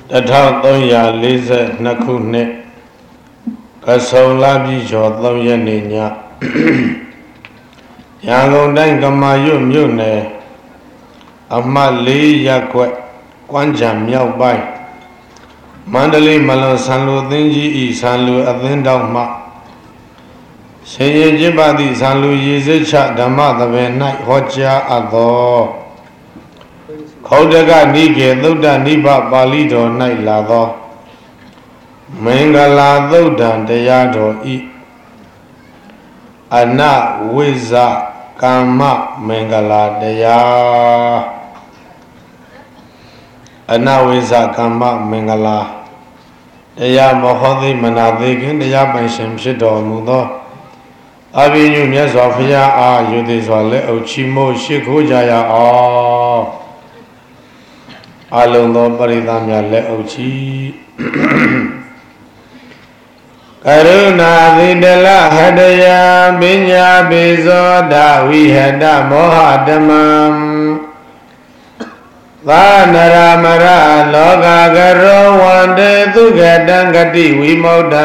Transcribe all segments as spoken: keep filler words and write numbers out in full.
တထောင်သုံးရာလေးဆယ်နှစ်ခုနှစ်ကဆုံလပြည့်ကျော်သုံးရက်နေ့ညရန်ကုန်တိုင်းကမာရွတ်မြို့နယ်အမှတ်လေးရပ်ကွက်ကွမ်းချံမြောက်ပိုင်းမန္တလေးမလွန်ဆန်လူအသင်းကြီးဤဆန်လူအသင်းတော်မှရှင်ရင်ကျင့်ပါသည့်ဆန်လူရည်စက်ချဓမ္မသဘင်၌ဟောကြားအပ်သောခောဒကနိကေသုဒ္ဓနိဗ္ဗပါဠိတော်၌လာသောမင်္ဂလာသုဒ္ဓံတရားတော်ဤအနဝိဇ္ဇကမ္မမင်္ဂလာတရားအနဝိဇ္ဇကမ္မမင်္ဂလာတရားမဟောသိမနာသိခင်တရားပိုင်ရှင်ဖြစ်တော်မူသောအဘိညုမြတ်စွာဘုရားအားယုသိစွာလက်အုပ်ချီးမိုးရှိခိုးကြရအောင်အလုံးသောပရိသတ်များလက်အုပ်ချီးကရုဏာသီတလဟတယပညာပိဇောဒဝိဟတမောဟတမံသာနရမရလောကကရောဝန္တေသုခတံဂတိဝိမု ddံ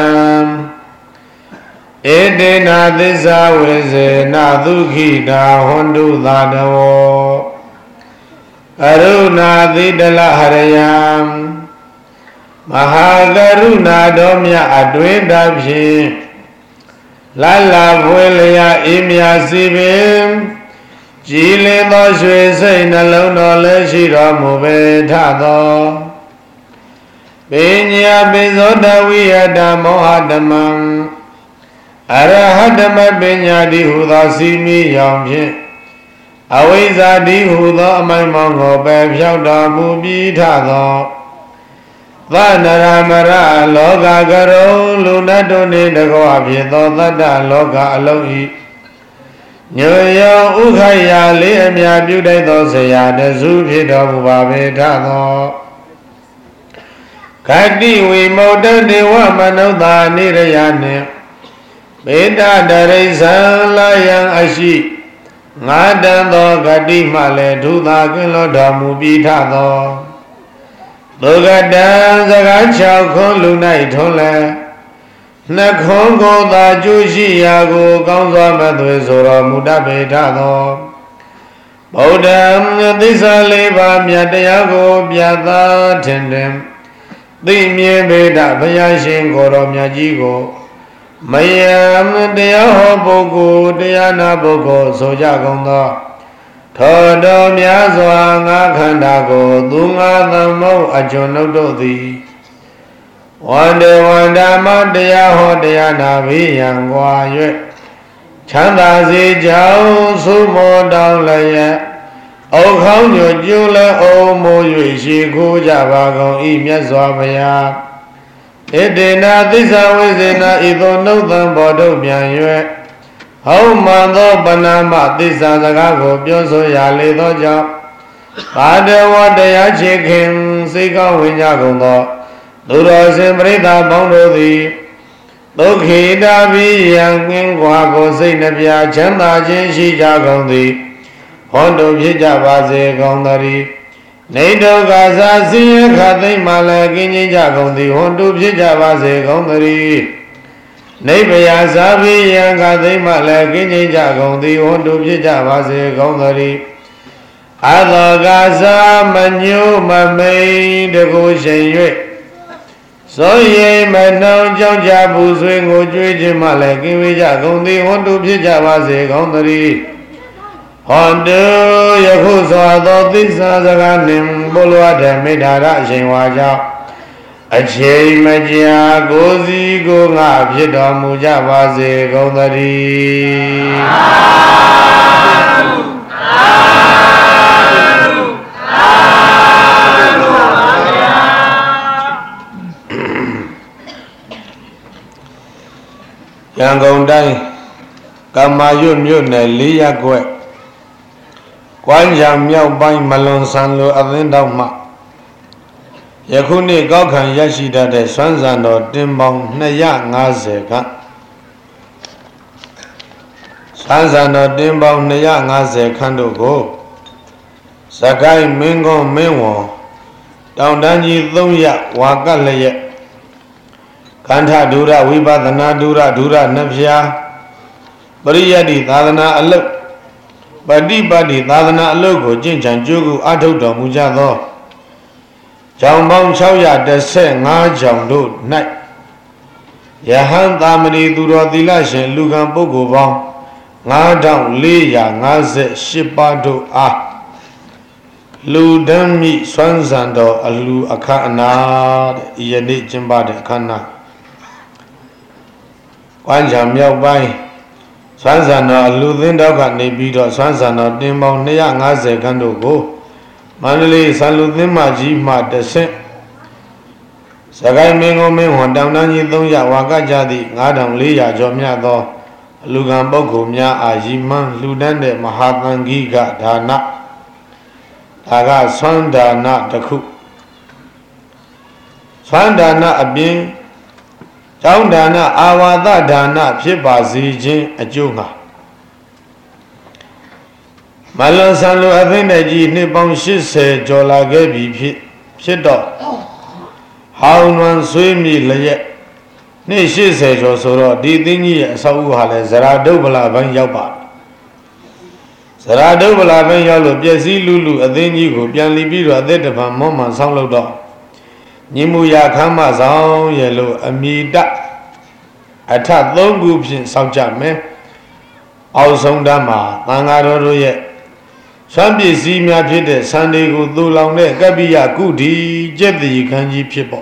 ဧတေနာသစ္စာဝေစေနသုခိတာဟွန္တုသာတဝောကရုဏာသီတလဟရယံမဟာကရုဏာတော်မြတ်အတွင်းတဖြင့်လလဖွေလျာအေးမြစီပင်ကြည်လင်သောရွှေစိတ်နှလုံးတော်လည်းရှိတော်မူပေထသောပညာပိဇောတဝိယတမောဟတမံအရဟတမပညာတိဟူသောစီမီရောင်ဖြင့်အဝိဇ္ဇာတိဟူသောအမိုင်မောင်ကိုပယ်ဖြောက်တော်မူပြီးထသောသနရမရလောကကရုံလူနတ်တို့နှင့်တကွဖြစ်သောသတ္တလောကအလုံးဤညွယောဥခရာလေးအမြပြုတိုက်သောဆရာတစုဖြစ်တော်မူပါပေထသောဂတိဝိမု ddံ ဒေဝမနုဿာနိရယနှင့်ဘေတတရိစ္ဆာလာယံအရှိငါတန်သောဂတိမှလည်းဒုသာကင်းလို့တော်မူပြီးထသောဒုက္ကတံစကား၆ခွန်းလူ၌ထွန်းလဲနှခွန်းကိုသာကျိုးရှိရာကိုကောင်းစွာမသွေဆိုတော်မူတတ်ပေထသောဗုဒ္ဓံသစ္စာလေးပါးမြတ်တရားကိုပြသထင်တယ်သိမြင်ပေတဘုရားရှင်ကိုယ်တော်မြတ်ကြီးကိုမယံတရားဟောပုဂ္ဂိုလ်တရားနာပုဂ္ဂိုလ်ဆိုကြကုန်သောထောတော်များစွာငါခန္ဓာကိုသူငါသမုတ်အကျွန်ုပ်တို့သည်ဝန္တေဝန္ဓမတရားဟောတရားနာပြီးရန်ကွာ၍ချမ်းသာစေကြောင်းသုမောတောင်းလည်းရဲ့အုတ်ခေါင်းညွကျိုးလည်းအုံမိုး၍ရှိခိုးကြပါကုန်ဤမြတ်စွာဘုရားဧတေနာသစ္စာဝိဇေနဤသို့နှုတ်သံဘောတို့ပြန်၍ဟောမှန်သောပဏာမသစ္စာစကားကိုပြောဆိုရလေသောကြောင့်ဘာတဝတရားချေခင်စိတ်ကောင်းဝင်ကြကုန်သောသူတော်စင်ပရိသတ်ပေါင်းတို့သည်ဒုက္ခိတာဘိယံငင်းကွာကိုစိတ်နှပြချမ်းသာခြင်းရှိကြကုန်သည်ဟောတုဖြစ်ကြပါစေကုန်သတည်းနေဒုက္ခသာဆင်းရဲခသိမ့်မှလည်းကင်းခြင်းကြကုန်သည်ဟောတုဖြစ်ကြပါစေကုန်သတည်းနိဗ္ဗာန်သာဘိယံခသိမ့်မှလည်းကင်းခြင်းကြကုန်သည်ဟောတုဖြစ်ကြပါစေကုန်သတည်းအသောကသာမညိုမမိန်တကူရှင်၍သောရိမနှောင်ကြောင့်ကြပူဆွေးကိုကြွေးခြင်းမှလည်းကင်းဝေးကြကုန်သည်ဟောတုဖြစ်ကြပါစေကုန်သတည်းဟောတုယခုစွာသောသစ္စာစကားနှင့်ဘုလိုအပ်တဲ့မေတ္တာရအရှင်ဝါကြောင့်အချိန်မကြာကိုယ်စီကိုငါဖြစ်တော်မူကြပါစေကုန်သတည်းရန်ကုန်တိုင်းကမာရွတ်မြို့နယ်လေးရပ်ကွက်ကွမ်းချံမြောက်ပိုင်းမလွန်ဆန်လိုအသင်းတော်မှယခုနေ့ကောက်ခံရရှိတတ်တဲ့စွမ်းစံတော်တင်ပေါင်းနှစ်ရာငါးဆယ်ခန့်စွမ်းစံတော်တင်ပေါင်းနှစ်ရာငါးဆယ်ခန့်တို့ကိုစကိုင်းမင်းကုန်းမင်းဝန်တတောင်တန်းကြီးသုံးရဝါကလျက်ကန္ထဒုရဝိပဿနာဒုရဒုရနှဖျားပရိယတ္တိသာသနာအလုတ်ပฏิပတ်တိသာသနာအလုတ်ကိုကျင့်ကြံကြိုးကူအထုတ်တော်မူကြသောကြောင်ပေါင်း၆၁၅ကြောင်တို့၌ယဟန်သာမဏေသူတော်သီလရှင်လူကံပုဂ္ဂိုလ်ပေါင်း၅ထောင်၄ရာ၅၈ပါးတို့အားလူဒမ်းမိစွမ်းစံတော်အလူအခမ်းအနားတဲ့ယနေ့ကျင်းပတဲ့အခမ်းအနားဝမ်းချံမြောက်ပိုင်းစွမ်းစံတော်အလူသင်းတော်ကနေပြီးတော့စွမ်းစံတော်တင်ပေါင်း၂၅၀ခန်းတို့ကိုမန္တလေးဆန်လူသင်းမကြီးမှတဆင့်စကိုင်းမင်းကုန်းမင်းဝန်တောင်တန်းကြီး၃ရဝါကကြသည့်၅ထောင်၄ရာကျော်မြတ်သောအလူကံပုဂ္ဂိုလ်များအာရီမန်းလှူဒန်းတဲ့မဟာသံဃိကဒါနဒါကဆွမ်းဒါနတစ်ခုဆွမ်းဒါနအပြင်ကျောင်းဒါနအာဝါဒဒါနဖြစ်ပါစေခြင်းအကျိုးငှာမလွန်ဆန်လိုအသိနဲ့ကြီးနှစ်ပေါင်း၈၀ကျော်လာခဲ့ပြီဖြစ်ဖြစ်တော့ဟောင်းနွမ်းဆွေးမြေလျက်နှစ်၈၀ကျော်ဆိုတော့ဒီသင်းကြီးရဲ့အဆောက်အဦဟာလည်းဇရာဒုဗ္ဗလာဘန်းရောက်ပါဇရာဒုဗ္ဗလာဘန်းရောက်လို့ပျက်စီးလူလူအသင်းကြီးကိုပြန်လီပြီးတော့အသက်တပံမောမှန်ဆောင်းလို့တော့ညီမူရခမ်းမဆောင်ရဲ့လို့အမိတအထသုံးခုဖြင့်စောင့်ကြမယ်အောက်ဆုံးတန်းမှာသံဃာတော်တို့ရဲ့ဆွမ်းပစ္စည်းများဖြစ်တဲ့စံတွေကိုသိုလောင်တဲ့ကပ္ပိယကုဋီကျက်တိခန်းကြီးဖြစ်ပေါ့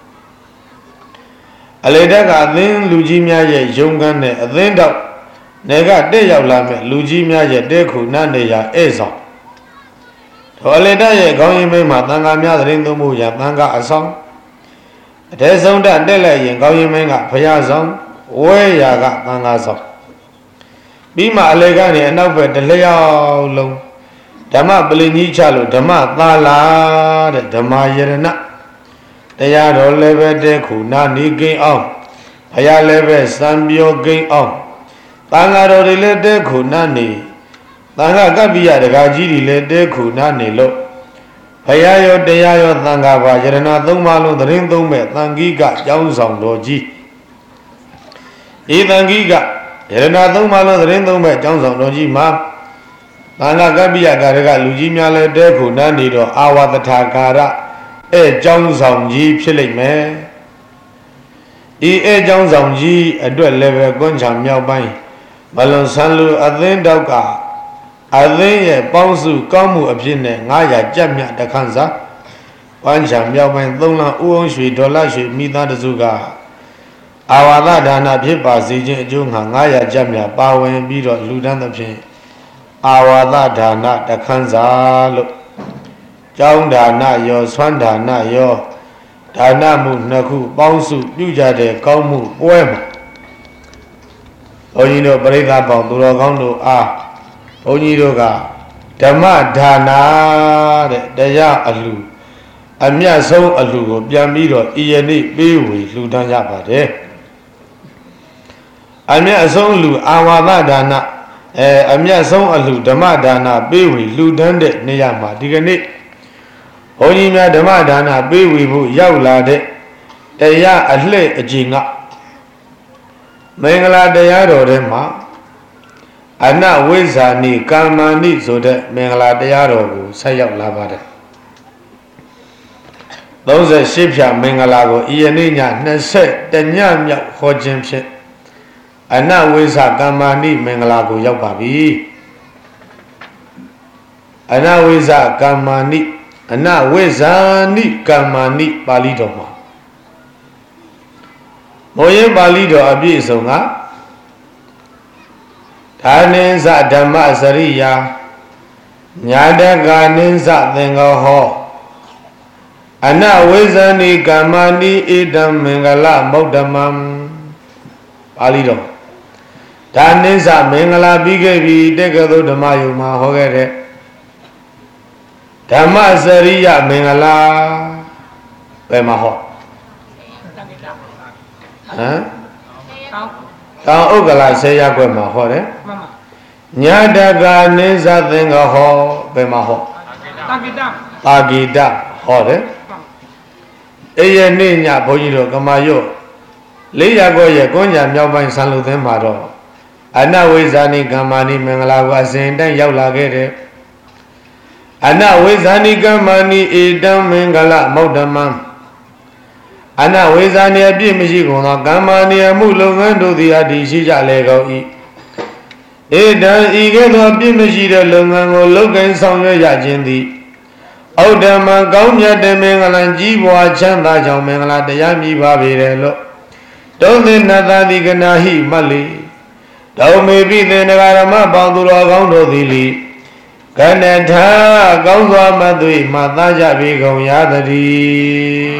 အလေတက်ကအသင်းလူကြီးများရဲ့ယုံကန်းနဲ့အသင်းတော့နေကတက်ရောက်လာမဲ့လူကြီးများရဲ့တဲခုနနေရာဧဆောင်တော်လေတက်ရဲ့ခေါင်းရင်းမိတ်မှာသံဃာများသတင်းသုံးမှုရာသံဃာအဆောင်အတဲဆုံးတက်တက်လိုက်ရင်ခေါင်းရင်းမိတ်ကဘုရားဆောင်ဝဲရာကသံဃာဆောင်ပြီးမှအလေကနေအနောက်ဘက်တလျောက်လုံးဓမ္မပလင်ကြီးချလို့ဓမ္မသာလာတဲ့ဓမ္မယရဏတရားတော်လည်းပဲတဲ့ခုနာနီကိန်းအောင်ဘုရားလည်းပဲစံပြောကိန်းအောင်သံဃာတော်တွေလည်းတဲ့ခုနာနေသံဃာကပ္ပိယတကာကြီးတွေလည်းတဲ့ခုနာနေလို့ဘုရားရောတရားရောသံဃာပါယရဏသုံးပါးလုံးသတင်းသုံးမဲ့သံဃိကကျောင်းဆောင်တော်ကြီးဤသံဃိကယရဏသုံးပါးလုံးသတင်းသုံးမဲ့ကျောင်းဆောင်တော်ကြီးမှာသံဃာကပ္ပိယကာရကလူကြီးများလည်းတဲခုနာနေတော့အာဝတ္ထာကာရအဲကျောင်းဆောင်ကြီးဖြစ်လိမ့်မယ်ဤအဲကျောင်းဆောင်ကြီးအတွက်လည်းပဲကွန်းချံမြောက်ပိုင်းမလွန်ဆန်းလူအသင်းတောက်ကအသင်းရဲ့ပေါင်းစုကောင်းမှုအဖြစ်နဲ့၅ရာကြက်မြတ်တခန်းစာကွန်းချံမြောက်ပိုင်းသုံးလဦးအောင်ရွှေဒေါ်လာရွှေမိသားစုကအာဝါဒဒါနဖြစ်ပါစေခြင်းအကျိုးငှာ၅ရာကြက်မြတ်ပါဝင်ပြီးတော့လူတန်းသဖြင့်အာဝါဒဒါနတခန်းစာလို့ကျောင်းဒါနရောဆွမ်းဒါနရောဒါနမှုနှစ်ခုပေါင်းစုပြုကြတဲ့ကောင်းမှုပွဲမှာဘုန်းကြီးတို့ပရိသတ်ပေါင်းသူတော်ကောင်းတို့အားဘုန်းကြီးတို့ကဓမ္မဒါနာတဲ့တရားအလှအမြတ်ဆုံးအလှကိုပြန်ပြီးတော့ဤယနေ့ပေးဝေလှူဒန်းကြပါတယ်အမြတ်ဆုံးအလှအာဝါဒဒါနအဲအမြတ်ဆုံးအလှဓမ္မဒါနပေးဝေလှူဒန်းတဲ့နေရာမှာဒီကနေ့ဘုန်းကြီးများဓမ္မဒါနပေးဝေဖို့ရောက်လာတဲ့တရားအလှည့်အကြည်ငါမင်္ဂလာတရားတော်ထဲမှာအနဝိဇ္ဇာနိကာမဏိဆိုတဲ့မင်္ဂလာတရားတော်ကိုဆက်ရောက်လာပါတယ်သုံးရှစ်ဖြာမင်္ဂလာကိုဤယနေ့ညနှစ်ဆက်တညမြောက်ဟောခြင်းဖြင့်အနဝိဇ္ဇာကာမဏိမင်္ဂလာကိုရောက်ပါပြီအနဝိဇ္ဇာကာမဏိအနဝိဇ္ဇာနိကာမဏိပါဠိတော်မှာမောရင်ပါဠိတော်အပြည့်အစုံကဒါနိသဓမ္မစရိယာညာတကာနိသသင်္ကောဟောအနဝိဇ္ဇာနိကာမဏိဣဒံမင်္ဂလမௌဒ္ဓမံပါဠိတော်ဒါနိသမင်္ဂလာပြီးခဲ့ပြီတက္ကသိုလ်ဓမ္မယုံမှာဟောခဲ့တဲ့ဓမ္မစရိယမင်္ဂလာဘယ်မှာဟောဟမ်တောင်ဥက္ကလာဆေးရက်ွက်မှာဟောတယ်ညာတကာနိသသင်္ကဟောဘယ်မှာဟောတာဂိတတာဂိတဟောတယ်အေးရနေညဘုန်းကြီးတို့ကမာယောလေးရကောရဲ့ကွန်းကြမြောက်ပိုင်းဆန်လူသင်းမှာတော့အနဝိဇာနိကမ္မာနိမင်္ဂလာကိုအစဉ်တိုင်းရောက်လာခဲ့တယ်အနဝိဇာနိကမ္မာနိဧတံမင်္ဂလမௌဒ္ဓမံအနဝိဇာနိအပြည့်မရှိကုန်သောကမ္မာနိအမှုလုပ်ငန်းတို့သည်အတ္တိရှိကြလေကုန်၏ဧတံဤကဲ့သို့အပြည့်မရှိတဲ့လုပ်ငန်းကိုလုပ်ကိုင်ဆောင်ရွက်ရခြင်းသည်ဩဒ္ဓမံကောင်းမြတ်တဲ့မင်္ဂလာကြီးပွားချမ်းသာကြောင့်မင်္ဂလာတရားမြည်ပါပေတယ်လို့တုံးသင်္နတတိကနာဟိမတ်လိတောမေပိသေနဂရမပေါသူတော်ကောင်းတို့သည်လီကဏ္ဍထာကောင်းစွာမသွေမှသားကြပြီကုန်ရသတည်း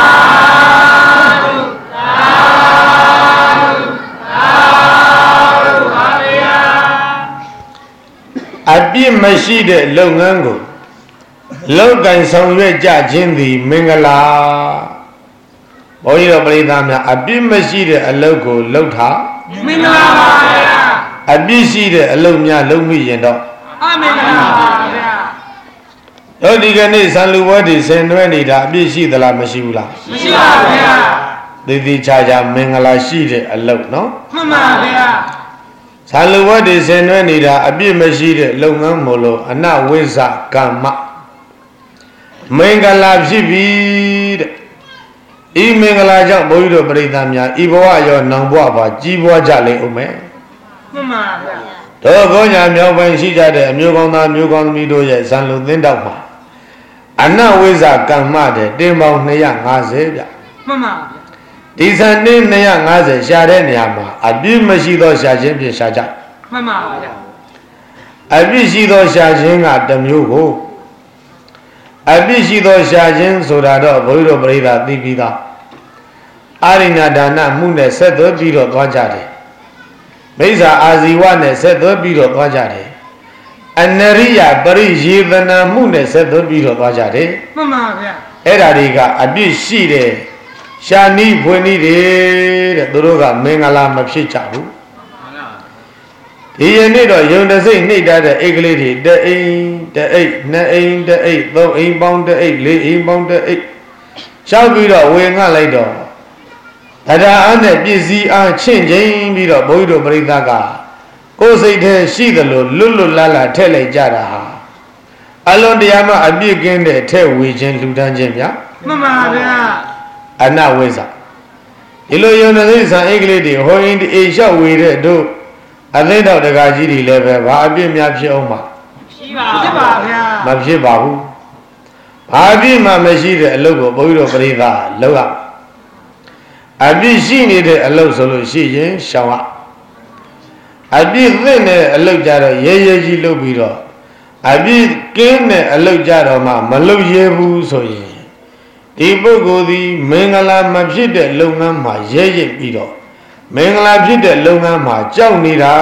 အပြစ်မရှိတဲ့လုပ်ငန်းကိုလောက်ကင်ဆောင်ရွက်ကြခြင်းသည်မင်္ဂလာဘုန်းကြီးတို့ပရိသတ်များအပြစ်မရှိတဲ့အလုပ်ကိုလုပ်တာမင်္ဂလာပါဗျာအပြစ်ရှိတဲ့အလုပ်များလုပ်မိရင်တော့အမင်္ဂလာပါဗျာတို့ဒီကနေ့ဇန်လူဘွဲတွေဆင်နွှဲနေတာအပြစ်ရှိသလားမရှိဘူးလားမရှိပါဘူးဗျာသေသေးချာချာမင်္ဂလာရှိတဲ့အလုပ်နော်မှန်ပါဗျာဇန်လူဘွဲတွေဆင်နွှဲနေတာအပြစ်မရှိတဲ့လုပ်ငန်းမို့လို့အနဝိဇ္ဇကမ္မမင်္ဂလာဖြစ်ပြီတဲ့ဤမင်္ဂလာကြောင့်ဘုန်းကြီးတို့ပရိသတ်များဤဘဝရောနောင်ဘဝပါကြီးပွားကြလိမ့်ဦးမယ်မှန်ပါဗျာတို့ကောညာမြောက်ပိုင်းရှိကြတဲ့အမျိုးကောင်းသားမျိုးကောင်းသမီးတို့ရဲ့ဇန်လူသင်းတောက်မှာအနဝိဇ္ဇကမ္မတဲ့တင်းပေါင်းနှစ်ရာငါးဆယ်ဗျမှန်ပါဗျာဒီဇန်တင်းနှစ်ရာငါးဆယ်ရှာတဲ့နေရာမှာအပြစ်မရှိသောရှာခြင်းဖြင့်ရှာကြမှန်ပါဗျာအပြစ်ရှိသောရှာခြင်းကတစ်မျိုးကိုအပြစ်ရှိသောရှာခြင်းဆိုတာတော့ဘုန်းကြီးတို့ပရိသတ်သိပြီးသားအာရိဏဒါနမှုနဲ့ဆက်သွဲပြီးတော့သွားကြတယ်မိစ္ဆာအာဇီဝနဲ့ဆက်သွဲပြီးတော့သွားကြတယ်အနရိယပရိယေသနာမှုနဲ့ဆက်သွဲပြီးတော့သွားကြတယ်မှန်ပါဗျာအဲ့ဓာတွေကအပြစ်ရှိတယ်ရှာနီးဖွင့်နီးတယ်တဲ့သူတို့ကမင်္ဂလာမဖြစ်ကြဘူးဒီယနေ့တော့ယုံတစိတ်နှိပ်တတ်တဲ့အိတ်ကလေးတွေတအိမ်တအိတ်နှစ်အိမ်တအိတ်သုံးအိမ်ပေါင်းတအိတ်လေးအိမ်ပေါင်းတအိတ်ရှောက်ပြီးတော့ဝေငှလိုက်တော့တရားအားနဲ့ပြည့်စည်အားချင့်ချင်းပြီးတော့ဘုန်းကြီးတို့ပရိသတ်ကကိုယ်စိတ်ထဲရှိသလိုလွတ်လွတ်လပ်လပ်ထည့်လိုက်ကြတာဟာအလွန်တရာမှအပြည့်ကင်းတဲ့ထဲဝေခြင်းလူတန်းခြင်းဗျာမှန်ပါဗျာအနဝိဇ္ဇဒီလိုယုံတစိတ်ဆံအိတ်ကလေးတွေဟိုရင်ဒီအိမ်လျှောက်ဝေတဲ့တို့အသိတော်တကာကြီးတွေလည်းပဲဘာအပြစ်များဖြစ်အောင်မှာရှိပါဖြစ်ပါဗျာမဖြစ်ပါဘူးဘာအပြစ်မှမရှိတဲ့အလုပ်ကိုဘုန်းကြီးတို့ပရိသတ်လုပ်ရအပြစ်ရှိနေတဲ့အလုပ်ဆိုလို့ရှိရင်ရှောင်ရအပြစ်သင့်တဲ့အလုပ်ကြတော့ရဲရဲကြီးလုပ်ပြီးတော့အပြစ်ကင်းတဲ့အလုပ်ကြတော့မှမလုပ်ရဲဘူးဆိုရင်ဒီပုဂ္ဂိုလ်ဒီမင်္ဂလာမဖြစ်တဲ့လုပ်ငန်းမှာရဲရဲပြီးတော့မင်္ဂလာဖြစ်တဲ့လုပ်ငန်းမှာကြောက်နေတာ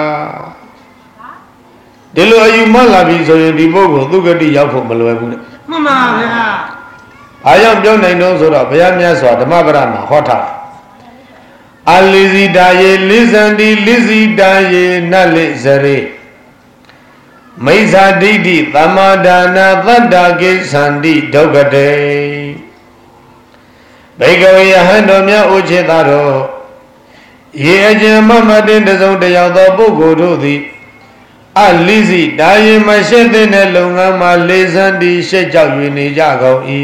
ဒီလိုအယူမှလာပြီဆိုရင်ဒီပုဂ္ဂိုလ်သုဂတိရောက်ဖို့မလွယ်ဘူးတဲ့မှန်ပါဗျာအားကြောင့်ပြောနိုင်တော့ဆိုတော့ဘုရားမြတ်စွာဓမ္မပဒမှာဟောထားအလိဇိတာယေလိဇန္တိလိဇိတာယေနလိဇရေမိစ္ဆာဒိဋ္ဌိသမ္မာဒါနာသတ္တကိသန္တိဒုက္ခတေဘေကဝေယဟံတော်များဥจิตသာတော်ရေအကျဉ်မမတင်တစုံတယောက်သောပုဂ္ဂိုလ်တို့သည်အလိဇိတာယေမရှိတဲ့လုပ်ငန်းမှာလေဇန္တိရှက်ကြောက်၍နေကြကုန်၏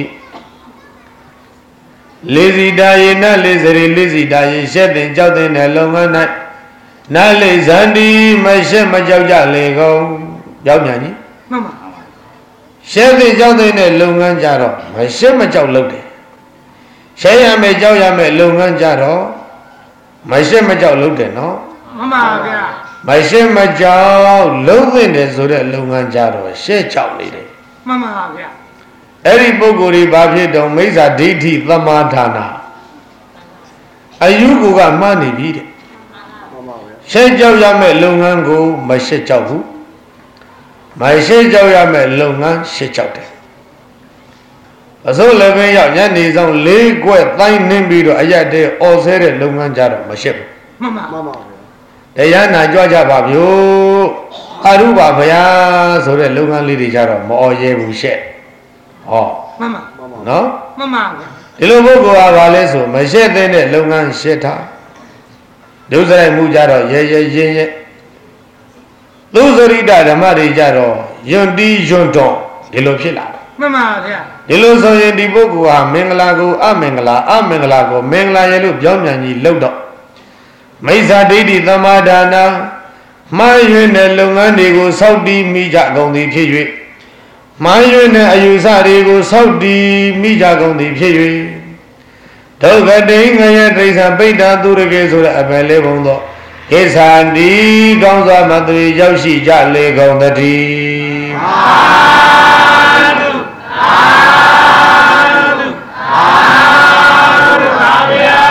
လေဇိတာယေနလေဇရေလေဇိတာယေရှက်တဲ့ကြောက်တဲ့လုပ်ငန်း၌နလေဇန္တိမရှိမကြောက်ကြလေကုန်ကြောက်မြန်ကြီးမှန်ပါရှက်တဲ့ကြောက်တဲ့လုပ်ငန်းကြတော့မရှိမကြောက်လုပ်တယ်ရှက်ရမယ်ကြောက်ရမယ်လုပ်ငန်းကြတော့မရှိမကြောက်လုပ်တယ်နော်မှန်ပါဗျာမရှိမကြောက်လုံးသင့်တယ်ဆိုတဲ့လုပ်ငန်းကြတော့ရှက်ကြောက်နေတယ်မှန်ပါဗျာအဲ့ဒီပုဂ္ဂိုလ်ကြီးဘာဖြစ်တော့မိစ္ဆာဒိဋ္ဌိသမာဒါနာအယူကိုကမှားနေပြီတဲ့မှန်ပါဗျာရှက်ကြောက်ရမယ့်လုပ်ငန်းကိုမရှက်ကြောက်ဘူးမရှိကြောက်ရမယ့်လုပ်ငန်းရှက်ကြောက်တယ်အစိုးလည်းပဲရောက်ညနေဆောင်လေးကွက်တိုင်းနှင်းပြီးတော့အရက်တည်းအော်ဆဲတဲ့လုပ်ငန်းကြတော့မရှိဘူးမှန်ပါမှန်ပါဗျာတရားနာကြွကြပါဗျို့အရုပါဗျာဆိုတဲ့လုပ်ငန်းလေးတွေကြတော့မအော်ရဲဘူးရှက်ဟောမှန်ပါနော်မှန်ပါဗျာဒဒီလိုပုဂ္ဂိုလ်ဟာဘာလဲဆိုမရှက်တဲ့လုပ်ငန်းရှက်တာဒုစရိုက်မှုကြတော့ရဲရဲရင်းရဲသုစရိတဓမ္မတွေကြတော့ယွန်တီးယွန်တော်ဒီလိုဖြစ်လာတယ်မှန်ပါဗျာဒီလိုဆိုရင်ဒီပုဂ္ဂိုလ်ဟာမင်္ဂလာကိုအမင်္ဂလာအမင်္ဂလာကိုမင်္ဂလာရဲ့လို့ပြောင်းပြန်ကြီးလုပ်တော့မိစ္ဆာဒိဋ္ဌိသမာဒါနာမှားယွင်းတဲ့လုပ်ငန်းတွေကိုစောင့်တည်မိကြကုန်သည်ဖြစ်၍မှားယွင်းတဲ့အယူဆတွေကိုစောင့်တည်မိကြကုန်သည်ဖြစ်၍ဒုက္ခတိငရဲတိစ္ဆာပိဋ္ဌာသူရကေဆိုတဲ့အပယ်လေးပုံသောကိစ္ဆာတိကောင်းစွာမသွေရောက်ရှိကြလေကုန်သတည်းသာဓုသာဓုသာဓုပါဗျာ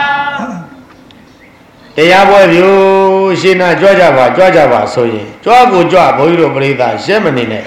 တရားပွဲပြုရှင်းနာကြွကြပါကြွကြပါဆိုရင်ကြွကိုကြွဘုန်းကြီးတို့ပရိသတ်ရှင်းမနေနဲ့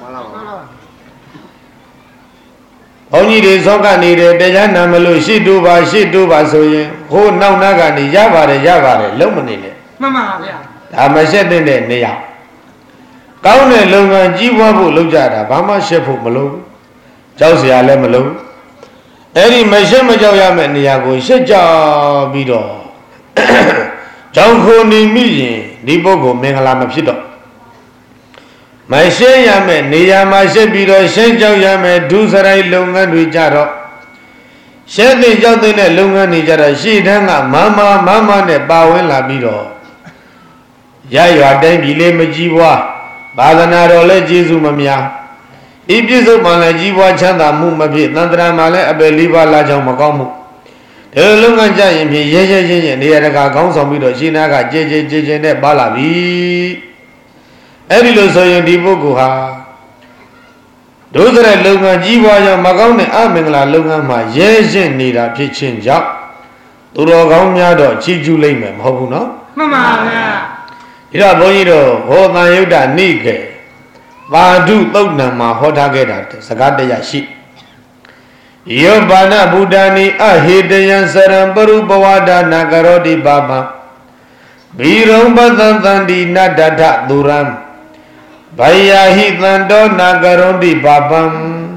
ဘုန်းကြီးတွေသောက်ကနေတယ်တရားနာမလို့ရှစ်တူပါရှစ်တူပါဆိုရင်ဟိုနောက်နာကနေရပါတယ်ရပါတယ်လုံးမနေနဲ့မှန်ပါဗျာဒါမရှက်တဲ့နေရာကောင်းတဲ့လုပ်ငန်းကြီးပွားဖို့လုပ်ကြတာဘာမှရှက်ဖို့မလို့ကြောက်စရာလည်းမလို့အဲ့ဒီမရှက်မကြောက်ရမယ့်နေရာကိုရှက်ကြောက်ပြီးတော့ကြောင်ခုန်နေမိရင်ဒီပုဂ္ဂိုလ်မင်္ဂလာမဖြစ်တော့မရှင်းရမယ်နေရာမှာရှင်းပြီးတော့ရှင်းကြောက်ရမယ်ဒုစရိုက်လုပ်ငန်းတွေကြတော့ရှင်းသိကြောက်သိတဲ့လုပ်ငန်းတွေကြတော့ရှေ့တန်းကမမမမနဲ့ပါဝင်လာပြီးတော့ရရွာတိုင်းပြည်လေးမကြီးပွားဘာသာနာတော်လည်းကျေးဇူးမများဤပြစ္ဆုတ်မှလည်းကြီးပွားချမ်းသာမှုမဖြစ်သံတရာမှာလည်းအပယ်လေးပါးလာချောင်းမကောင်းမှုဒီလိုလုပ်ငန်းကြရင်ဖြင့်ရဲရဲချင်းချင်းနေရာတကာခေါင်းဆောင်ပြီးတော့ရှင်းနာကကြဲကြဲကြဲကြဲနဲ့ပါလာပြီအဲ့ဒီလိုဆိုရင်ဒီပုဂ္ဂိုလ်ဟာဒုစရိုက်လုပ်ငန်းကြီးပွားကြောင့်မကောင်းတဲ့အမင်္ဂလာလုပ်ငန်းမှာရဲရင့်နေတာဖြစ်ခြင်းကြောင့်သူတော်ကောင်းများတော့ချီးကျူးလိမ့်မယ်မဟုတ်ဘူးနော်မှန်ပါဗျာဒီတော့ဘုန်းကြီးတို့ဟောသံယုတ်တနိကေပါဓုသုတ်နံမှာဟောထားခဲ့တာစကားတရားရှိယောဘာနဗုဒ္ဓနိအဟေတယံစရံပရုပဝဒနာကရောတိပါပံဘီရုံပသံတန္တိနတ္တထသူရံဘယဟိတန္တောနာကရောတိပါပံ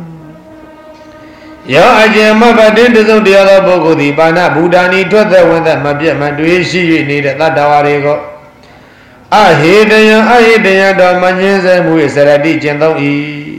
ယောအကျေမဘတိတစုတရားသောပုဂ္ဂိုလ်သည်ပါဏဗုဒ္ဓနိထွက်သက်ဝင်သက်မပြတ်မတွေးရှိ၍နေတဲ့တတ္တဝါတွေကိုအဟေတယံအဟေတယံတော်မငင်းစေမှု၏စရတိကျင့်သုံး၏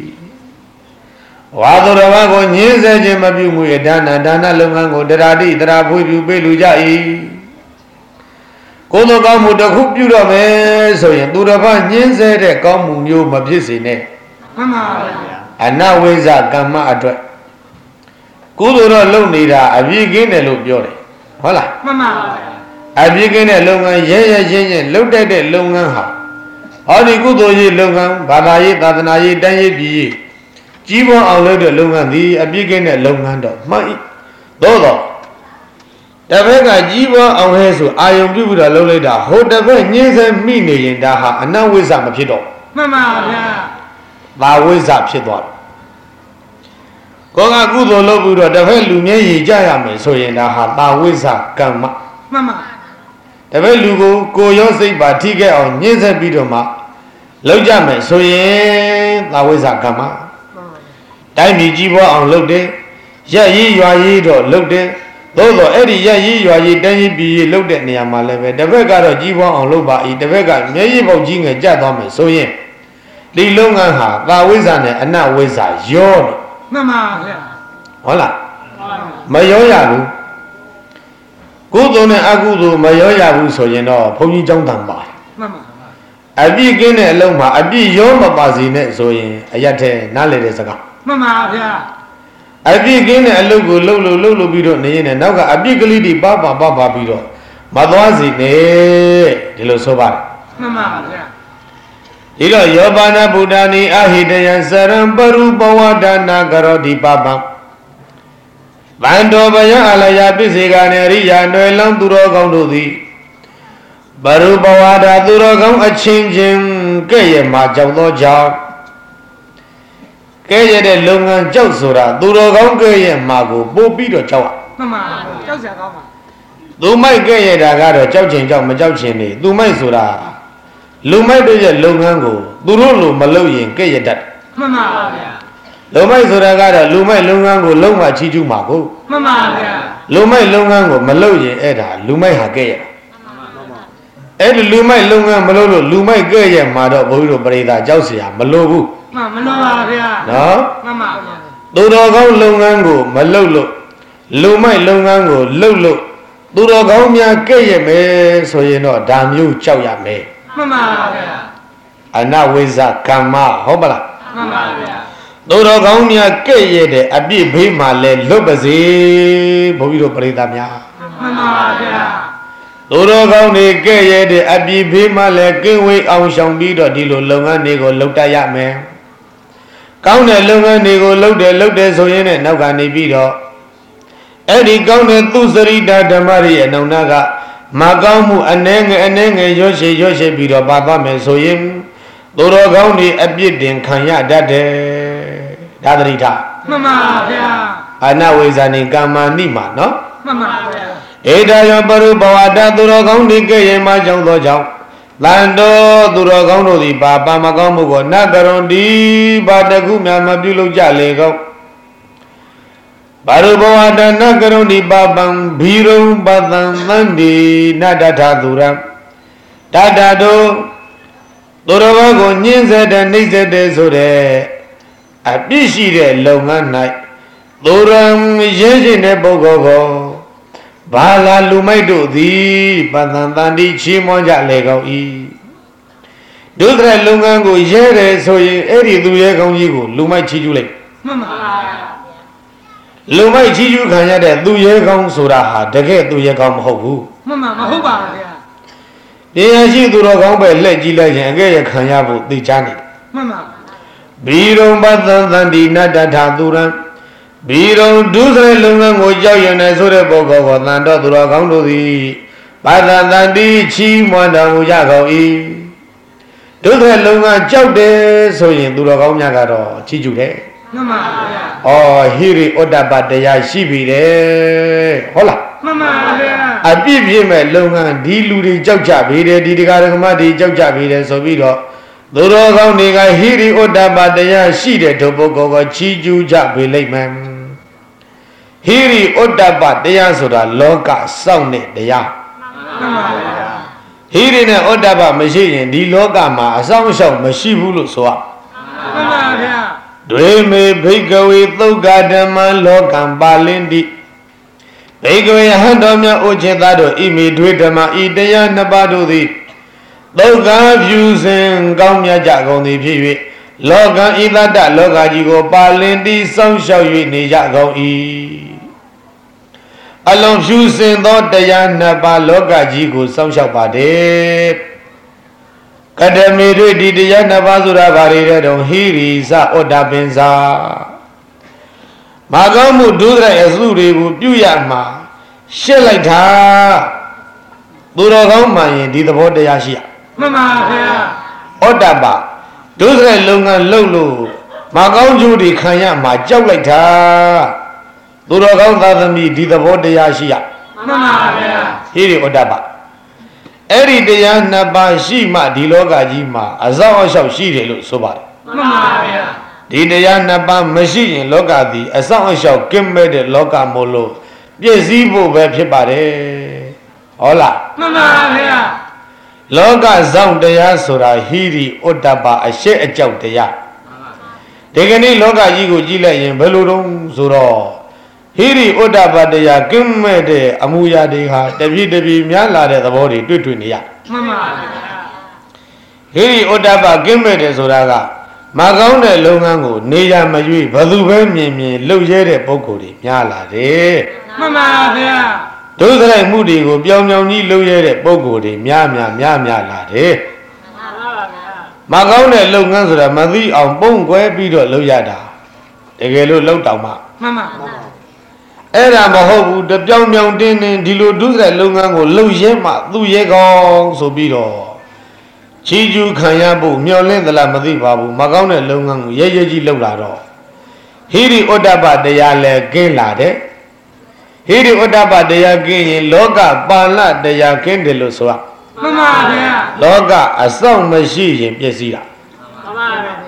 ဝါသူတော်ဘာကိုငင်းစေခြင်းမပြုမှု၏ဒါနဒါနလုပ်ငန်းကိုတရာတိတရာဖွေးပြုပေးလူကြ၏ကိုယ်တော်ကောင်းမှုတစ်ခုပြုတော့မယ်ဆိုရင်သူတစ်ပါးညှင်းဆဲတဲ့ကောင်းမှုမျိုးမဖြစ်စေနဲ့မှန်ပါဗျာအနဝိဇ္ဇကမ္မအတွက်ကုသိုလ်တော့လုပ်နေတာအပြည့်ကင်းတယ်လို့ပြောတယ်ဟုတ်လားမှန်ပါဗျာအပြည့်ကင်းတဲ့လုပ်ငန်းရဲရဲချင်းချင်းလုပ်တတ်တဲ့လုပ်ငန်းဟာဟောဒီကုသိုလ်ရေးလုပ်ငန်းဘာသာရေးသာသနာရေးတိုင်းရေးပြည်ရေးကြီးပွားအောင်လုပ်တဲ့လုပ်ငန်းဒီအပြည့်ကင်းတဲ့လုပ်ငန်းတော့မှန်၏သို့တော့တပည့်ကကြီးပွားအောင်ဟဲဆိုအာယုံပြုပြီးတော့လုပ်လိုက်တာဟိုတပည့်ညင်းစဲမိနေရင်ဒါဟာအနဝိဇ္ဇမဖြစ်တော့မှန်ပါဗျာဘာဝိဇ္ဇဖြစ်သွားတယ်ကိုကကုသိုလ်လုပ်ပြီးတော့တပည့်လူမျက်ရည်ကြရမယ်ဆိုရင်ဒါဟာဘာဝိဇ္ဇကမ္မမှန်ပါတပည့်လူကိုကိုရောစိတ်ပါထိခဲ့အောင်ညင်းစဲပြီးတော့မှလုပ်ကြမယ်ဆိုရင်ဘာဝိဇ္ဇကမ္မတိုင်းပြည်ကြီးပွားအောင်လုပ်တယ်ရက်ရည်ရွာရည်တော့လုပ်တယ်သို့သောအဲ့ဒီရက်ရည်ရွာရည်တိုင်းပြည်ရည်လုပ်တဲ့နေရာမှာလည်းပဲတစ်ဖက်ကတော့ကြီးပွားအောင်လုပ်ပါ၏တစ်ဖက်ကမျက်ရည်ပေါက်ကြီးငယ်ကျသွားမယ်ဆိုရင်ဒီလုပ်ငန်းဟာသာဝိဇ္ဇာနဲ့အနဝိဇ္ဇာရောတယ်မှန်ပါဗျာဟုတ်လားမရောရဘူးကုသိုလ်နဲ့အကုသိုလ်မရောရဘူးဆိုရင်တော့ဘုန်းကြီးကျောင်းတန်ပါတယ်မှန်ပါအပြည့်ကင်းတဲ့အလုံးမှာအပြည့်ရောမပါစေနဲ့ဆိုရင်အရက်ထဲနားလေတဲ့စကားမှန်ပါဗျာအပြည့်ကင်းတဲ့အလုပ်ကိုလှုပ်လှုပ်လှုပ်လှုပ်ပြီးတော့နေရင်နောက်ကအပြည့်ကလေးတွေပါပါပါပါပြီးတော့မသွားစေနဲ့ဒီလိုဆိုပါတယ်မှန်ပါဗျာဒီတော့ယောဘာနာဗုဒ္ဓနိအဟိတယံစရံပရုပဝဒနာကရောတိပပံဗန္တောဘယအလယပစ္စေကနေရိယာနွယ်လောင်းသူတော်ကောင်းတို့သည်ပရုပဝဒသူတော်ကောင်းအချင်းချင်းကဲ့ရဲ့မှာကြောက်သောကြောင့်ကဲရတဲ့လုပ်ငန်းကြောက်ဆိုတာသူတော်ကောင်းကဲရဲ့မှာကိုပို့ပြီးတော့ကြောက်မှန်ပါကြောက်စရာကောင်းပါသူမိုက်ကဲရတာကတော့ကြောက်ချင်ကြောက်မကြောက်ချင်နေသူမိုက်ဆိုတာလူမိုက်တို့ရဲ့လုပ်ငန်းကိုသူတို့လိုမလုပ်ရင်ကဲရတတ်မှန်ပါဗျာလုံမိုက်ဆိုတာကတော့လူမိုက်လုံငန်းကိုလုံးဝချီးကျူးမှာကိုမှန်ပါဗျာလူမိုက်လုံငန်းကိုမလုပ်ရင်အဲ့ဒါလူမိုက်ဟာကဲ့ရအဲ့ဒီလူမိုက်လုံငန်းမလုပ်လို့လူမိုက်ကဲ့ရမှာတော့ဘုန်းကြီးတို့ပရိသတ်ကြောက်เสียမလို့ဘူးမှန်မလို့ပါဗျာနော်မှန်ပါဗျာသူတော်ကောင်းလုံငန်းကိုမလုပ်လို့လူမိုက်လုံငန်းကိုလှုပ်လို့သူတော်ကောင်းများကဲ့ရမယ်ဆိုရင်တော့ဒါမျိုးကြောက်ရမယ်မှန်ပါဗျာအနဝိဇ္ဇကမ္မဟုတ်ပါလားမှန်ပါဗျာသူတော်ကောင်းများကဲ့ရတဲ့အပြစ်ဘေးမှာလဲလွတ်ပါစေဘုန်းကြီးတို့ပရိသတ်များမှန်ပါဗျာသူတော်ကောင်းတွေကဲ့ရတဲ့အပြစ်ဘေးမှာလဲကင်းဝေးအောင်ရှောင်ပြီးတော့ဒီလိုလုပ်ငန်းတွေကိုလုပ်တတ်ရမယ်ကောင်းတဲ့လုပ်ငန်းတွေကိုလုပ်တယ်လုပ်တယ်ဆိုရင်လည်းနောက်ကနေပြီးတော့အဲ့ဒီကောင်းတဲ့သူစရိတာဓမ္မရဲ့အနောက်နာကမကောင်းမှုအနှဲငယ်အနှဲငယ်ရွှေ့ရွှေ့ရွှေ့ရွှေ့ပြီးတော့ပါသွားမယ်ဆိုရင်သူတော်ကောင်းတွေအပြစ်တင်ခံရတတ်တယ်ဒါသတိထားမှန်ပါဗျာအနဝိဇာနိကာမဏိမှာနော်မှန်ပါဗျာဧတယောပရုဘဝတသူတော်ကောင်းတွေကဲ့ရဲ့မှကြောင့်သောကြောင့်လန်တော်သူတော်ကောင်းတို့သည်ပါပါမကောင်းမှုကိုနတ်ကရွန်ဒီဘာတခုများမပြုလုပ်ကြလေကောဘာရဘဝတနတ်ကရွန်ဒီပါပံဘီရုံပသံသန္တိနတ္တထသူရံတတတို့သူတော်ဘာကိုညှင်းဆက်တဲ့နှိမ့်ဆက်တဲ့ဆိုတဲ့အပြစ်ရှိတဲ့လုပ်ငန်း၌သူရံရင်းရှိတဲ့ပုဂ္ဂိုလ်ကိုဘာလာလူမိုက်တို့သည်ပသံတန်တိချီးမွမ်းကြလေကောင်း၏ဒုက္ခလုပ်ငန်းကိုရဲတယ်ဆိုရင်အဲ့ဒီသူရဲကောင်းကြီးကိုလူမိုက်ချီးကျူးလိုက်မှန်ပါလူမိုက်ချီးကျူးခံရတဲ့သူရဲကောင်းဆိုတာဟာတကယ်သူရဲကောင်းမဟုတ်ဘူးမှန်ပါမဟုတ်ပါဘူးဗျာတရားရှိသူတော်ကောင်းပဲလှည့်ကြည့်လိုက်ရင်အကဲ့ရခံရဖို့သိချနေတယ်မှန်ပါဘီရုံပသံတန်တိနတ္တထသူရံဘီရုံဒုစရိုက်လုံငန်းကိုကြောက်ရွံ့နေဆိုတဲ့ပုဂ္ဂိုလ်ကိုတန်တော်သူတော်ကောင်းတို့သည်ဘာသာတန်တိချီးမွမ်းတော်မူကြကုန်၏ဒုစရိုက်လုံငန်းကြောက်တယ်ဆိုရင်သူတော်ကောင်းများကတော့ချီးကျူးတယ်မှန်ပါဗျာ။အော်ဟိရိဩတ္တပတရားရှိပြီတဲ့ဟုတ်လားမှန်ပါဗျာ။အပြစ်ပြည့်မဲ့လုံငန်းဒီလူတွေကြောက်ကြပြီတဲ့ဒီတရားဓမ္မတွေကြောက်ကြပြီတဲ့ဆိုပြီးတော့သူတော်ကောင်းတွေကဟိရိဩတ္တပတရားရှိတဲ့ဒုပုဂ္ဂိုလ်ကိုချီးကျူးကြပြီလိမ့်မယ်ဟိရိဩတ္တပတရားဆိုတာလောကစောင့်တဲ့တရားမှန်ပါဗျာဟိရိနဲ့ဩတ္တပမရှိရင်ဒီလောကမှာအဆောင်အရှောက်မရှိဘူးလို့ဆိုရမှန်ပါဗျာဒွေမေဘိကဝေသုက္ကဓမ္မလောကံပါလင်တိဘိကဝေဟန်တော်မြတ်ဥจิตသားတို့ဣမိဒွေဓမ္မဤတရားနှစ်ပါးတို့သည်သုက္ကဖြူစင်ကောင်းမြတ်ကြကုန်သည်ဖြစ်၍လောကံဤတတ္တလောကကြီးကိုပါလင်တိစောင့်ရှောက်၍နေကြကုန်၏အလုံးဖြူစင်သောတရားနှစ်ပါးလောကကြီးကိုစောင့်ရှောက်ပါတယ်ကတမေတို့ဒီတရားနှစ်ပါးဆိုတာဘာတွေလဲတော့ဟိရိစဩတ္တပင်စာမကောင်းမှုဒုစရိုက်အစုတွေကိုပြုရမှာရှင်းလိုက်တာသူတော်ကောင်းမှရင်ဒီသဘောတရားရှိရမှန်ပါဗျာဩတ္တပဒုစရိုက်လုပ်ငန်းလုပ်လို့မကောင်းကျိုးတွေခံရမှာကြောက်လိုက်တာသူတော်ကောင်းသာသမီဒီသဘောတရားရှိရမှန်ပါဗျာဟိရိဩတ္တပအဲ့ဒီတရားနှစ်ပါးရှိမှဒီလောကကြီးမှာအစောင့်အရှောက်ရှိတယ်လို့ဆိုပါတယ်မှန်ပါဗျာဒီတရားနှစ်ပါးမရှိရင်လောကသည်အစောင့်အရှောက်ကင်းမဲ့တဲ့လောကမို့လို့ပြည့်စည်ဖို့ပဲဖြစ်ပါတယ်ဟုတ်လားမှန်ပါဗျာလောကဆောင်တရားဆိုတာဟိရိဩတ္တပအရှိအကြောက်တရားဒီကနေ့လောကကြီးကိုကြည့်လိုက်ရင်ဘယ်လိုတုံးဆိုတော့ဟိရိဩတ္တပတရားကင်းမဲ့တဲ့အမှုရာတွေဟာတပြည့်တပြည့်များလာတဲ့သဘောတွေတွေ့တွေ့နေရမှန်ပါဗျာဟိရိဩတ္တပကင်းမဲ့တယ်ဆိုတာကမကောင်းတဲ့လုပ်ငန်းကိုနေရမရွေးဘသူပဲမြင်မြင်လှုပ်ရဲတဲ့ပုံကိုယ်တွေများလာတယ်မှန်ပါဗျာဒုစရိုက်မှုတွေကိုပြောင်ပြောင်ကြီးလှုပ်ရဲတဲ့ပုံကိုယ်တွေများများများများလာတယ်မှန်ပါဗျာမကောင်းတဲ့လုပ်ငန်းဆိုတာမသိအောင်ပုံကွဲပြီးတော့လှုပ်ရတာတကယ်လို့လှုပ်တောင်မှမှန်ပါအဲ့ဒါမဟုတ်ဘူးတပြောင်ပြောင်တင်းတင်းဒီလိုဒုစရိုက်လုပ်ငန်းကိုလှုပ်ရဲမှသူ့ရဲကောင်းဆိုပြီးတော့ချီးကျူးခံရဖို့မျှော်လင့်သလားမသိပါဘူးမကောင်းတဲ့လုပ်ငန်းကိုရဲရဲကြီးလှုပ်လာတော့ဟိရိဩတ္တပတရားလည်းကင်းလာတယ်ဟိရိဩတ္တပတရားကင်းရင်လောကပါဠတရားကင်းတယ်လို့ဆိုရမှန်ပါဗျာလောကအစောင့်မရှိရင်ပြည့်စည်တာမှန်ပါဗျာ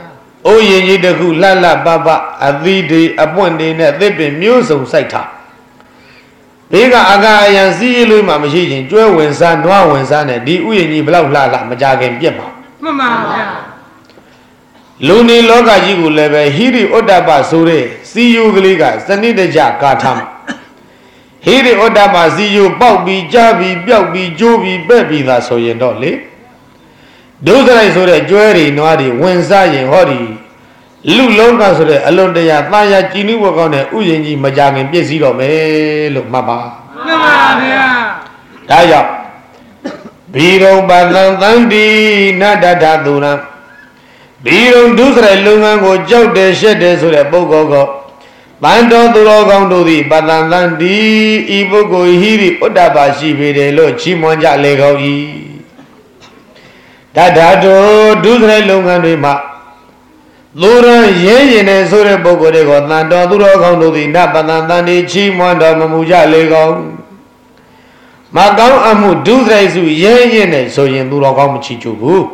အိုးရင်ကြီးတခုလှလှပပအသီးတွေအပွင့်တွေနဲ့သစ်ပင်မျိုးစုံစိုက်ထားဘေးကအကအယံစီးလို့မှမရှိရင်ကျွဲဝင်စားနွားဝင်စားနဲ့ဒီဥယျာဉ်ကြီးဘလောက်လှလှမကြခင်ပြက်ပါမှန်ပါဗျာလူနေလောကကြီးကိုလည်းပဲဟိရိဩတ္တပဆိုတဲ့စီယိုကလေးကစနစ်တကျကာထားမှာဟိရိဩတ္တပစီယိုပေါက်ပြီးကြားပြီးပျောက်ပြီးကျိုးပြီးပဲ့ပြီးသာဆိုရင်တော့လေဒုစရိုက်ဆိုတဲ့ကျွဲတွေနွားတွေဝင်စားရင်ဟောဒီလူလုံးကဆိုတဲ့အလွန်တရာသားရကြည်နုဘကောင်းတဲ့ဥယျာဉ်ကြီးမကြခင်ပြည့်စည်တော့မယ်လို့မှတ်ပါမှန်ပါဗျာဒါကြောင့်ဘီရုံပသံသံတိနတ္တထသူရံဘီရုံဒုစရိုက်လုပ်ငန်းကိုကြောက်တယ်ရှက်တယ်ဆိုတဲ့ပုဂ္ဂိုလ်ကတန်တော်သူတော်ကောင်းတို့သည်ပသံသံတိဤပုဂ္ဂိုလ်ဟိရိဥဒ္ဒပါရှိပေတယ်လို့ချီးမွမ်းကြလေကုန်၏တတ္ထတောဒုစရိုက်လုပ်ငန်းတွေမှာလူရန်ရဲရင်နဲ့ဆိုတဲ့ပုဂ္ဂိုလ်တွေကိုတန်တော်သူတော်ကောင်းတို့သည်နပသံသံတိချီးမွမ်းတော်မမူကြလေကုန်မကောင်းအမှုဒုစရိုက်စုရဲရင်နဲ့ဆိုရင်သူတော်ကောင်းမချီးကျူးဘူး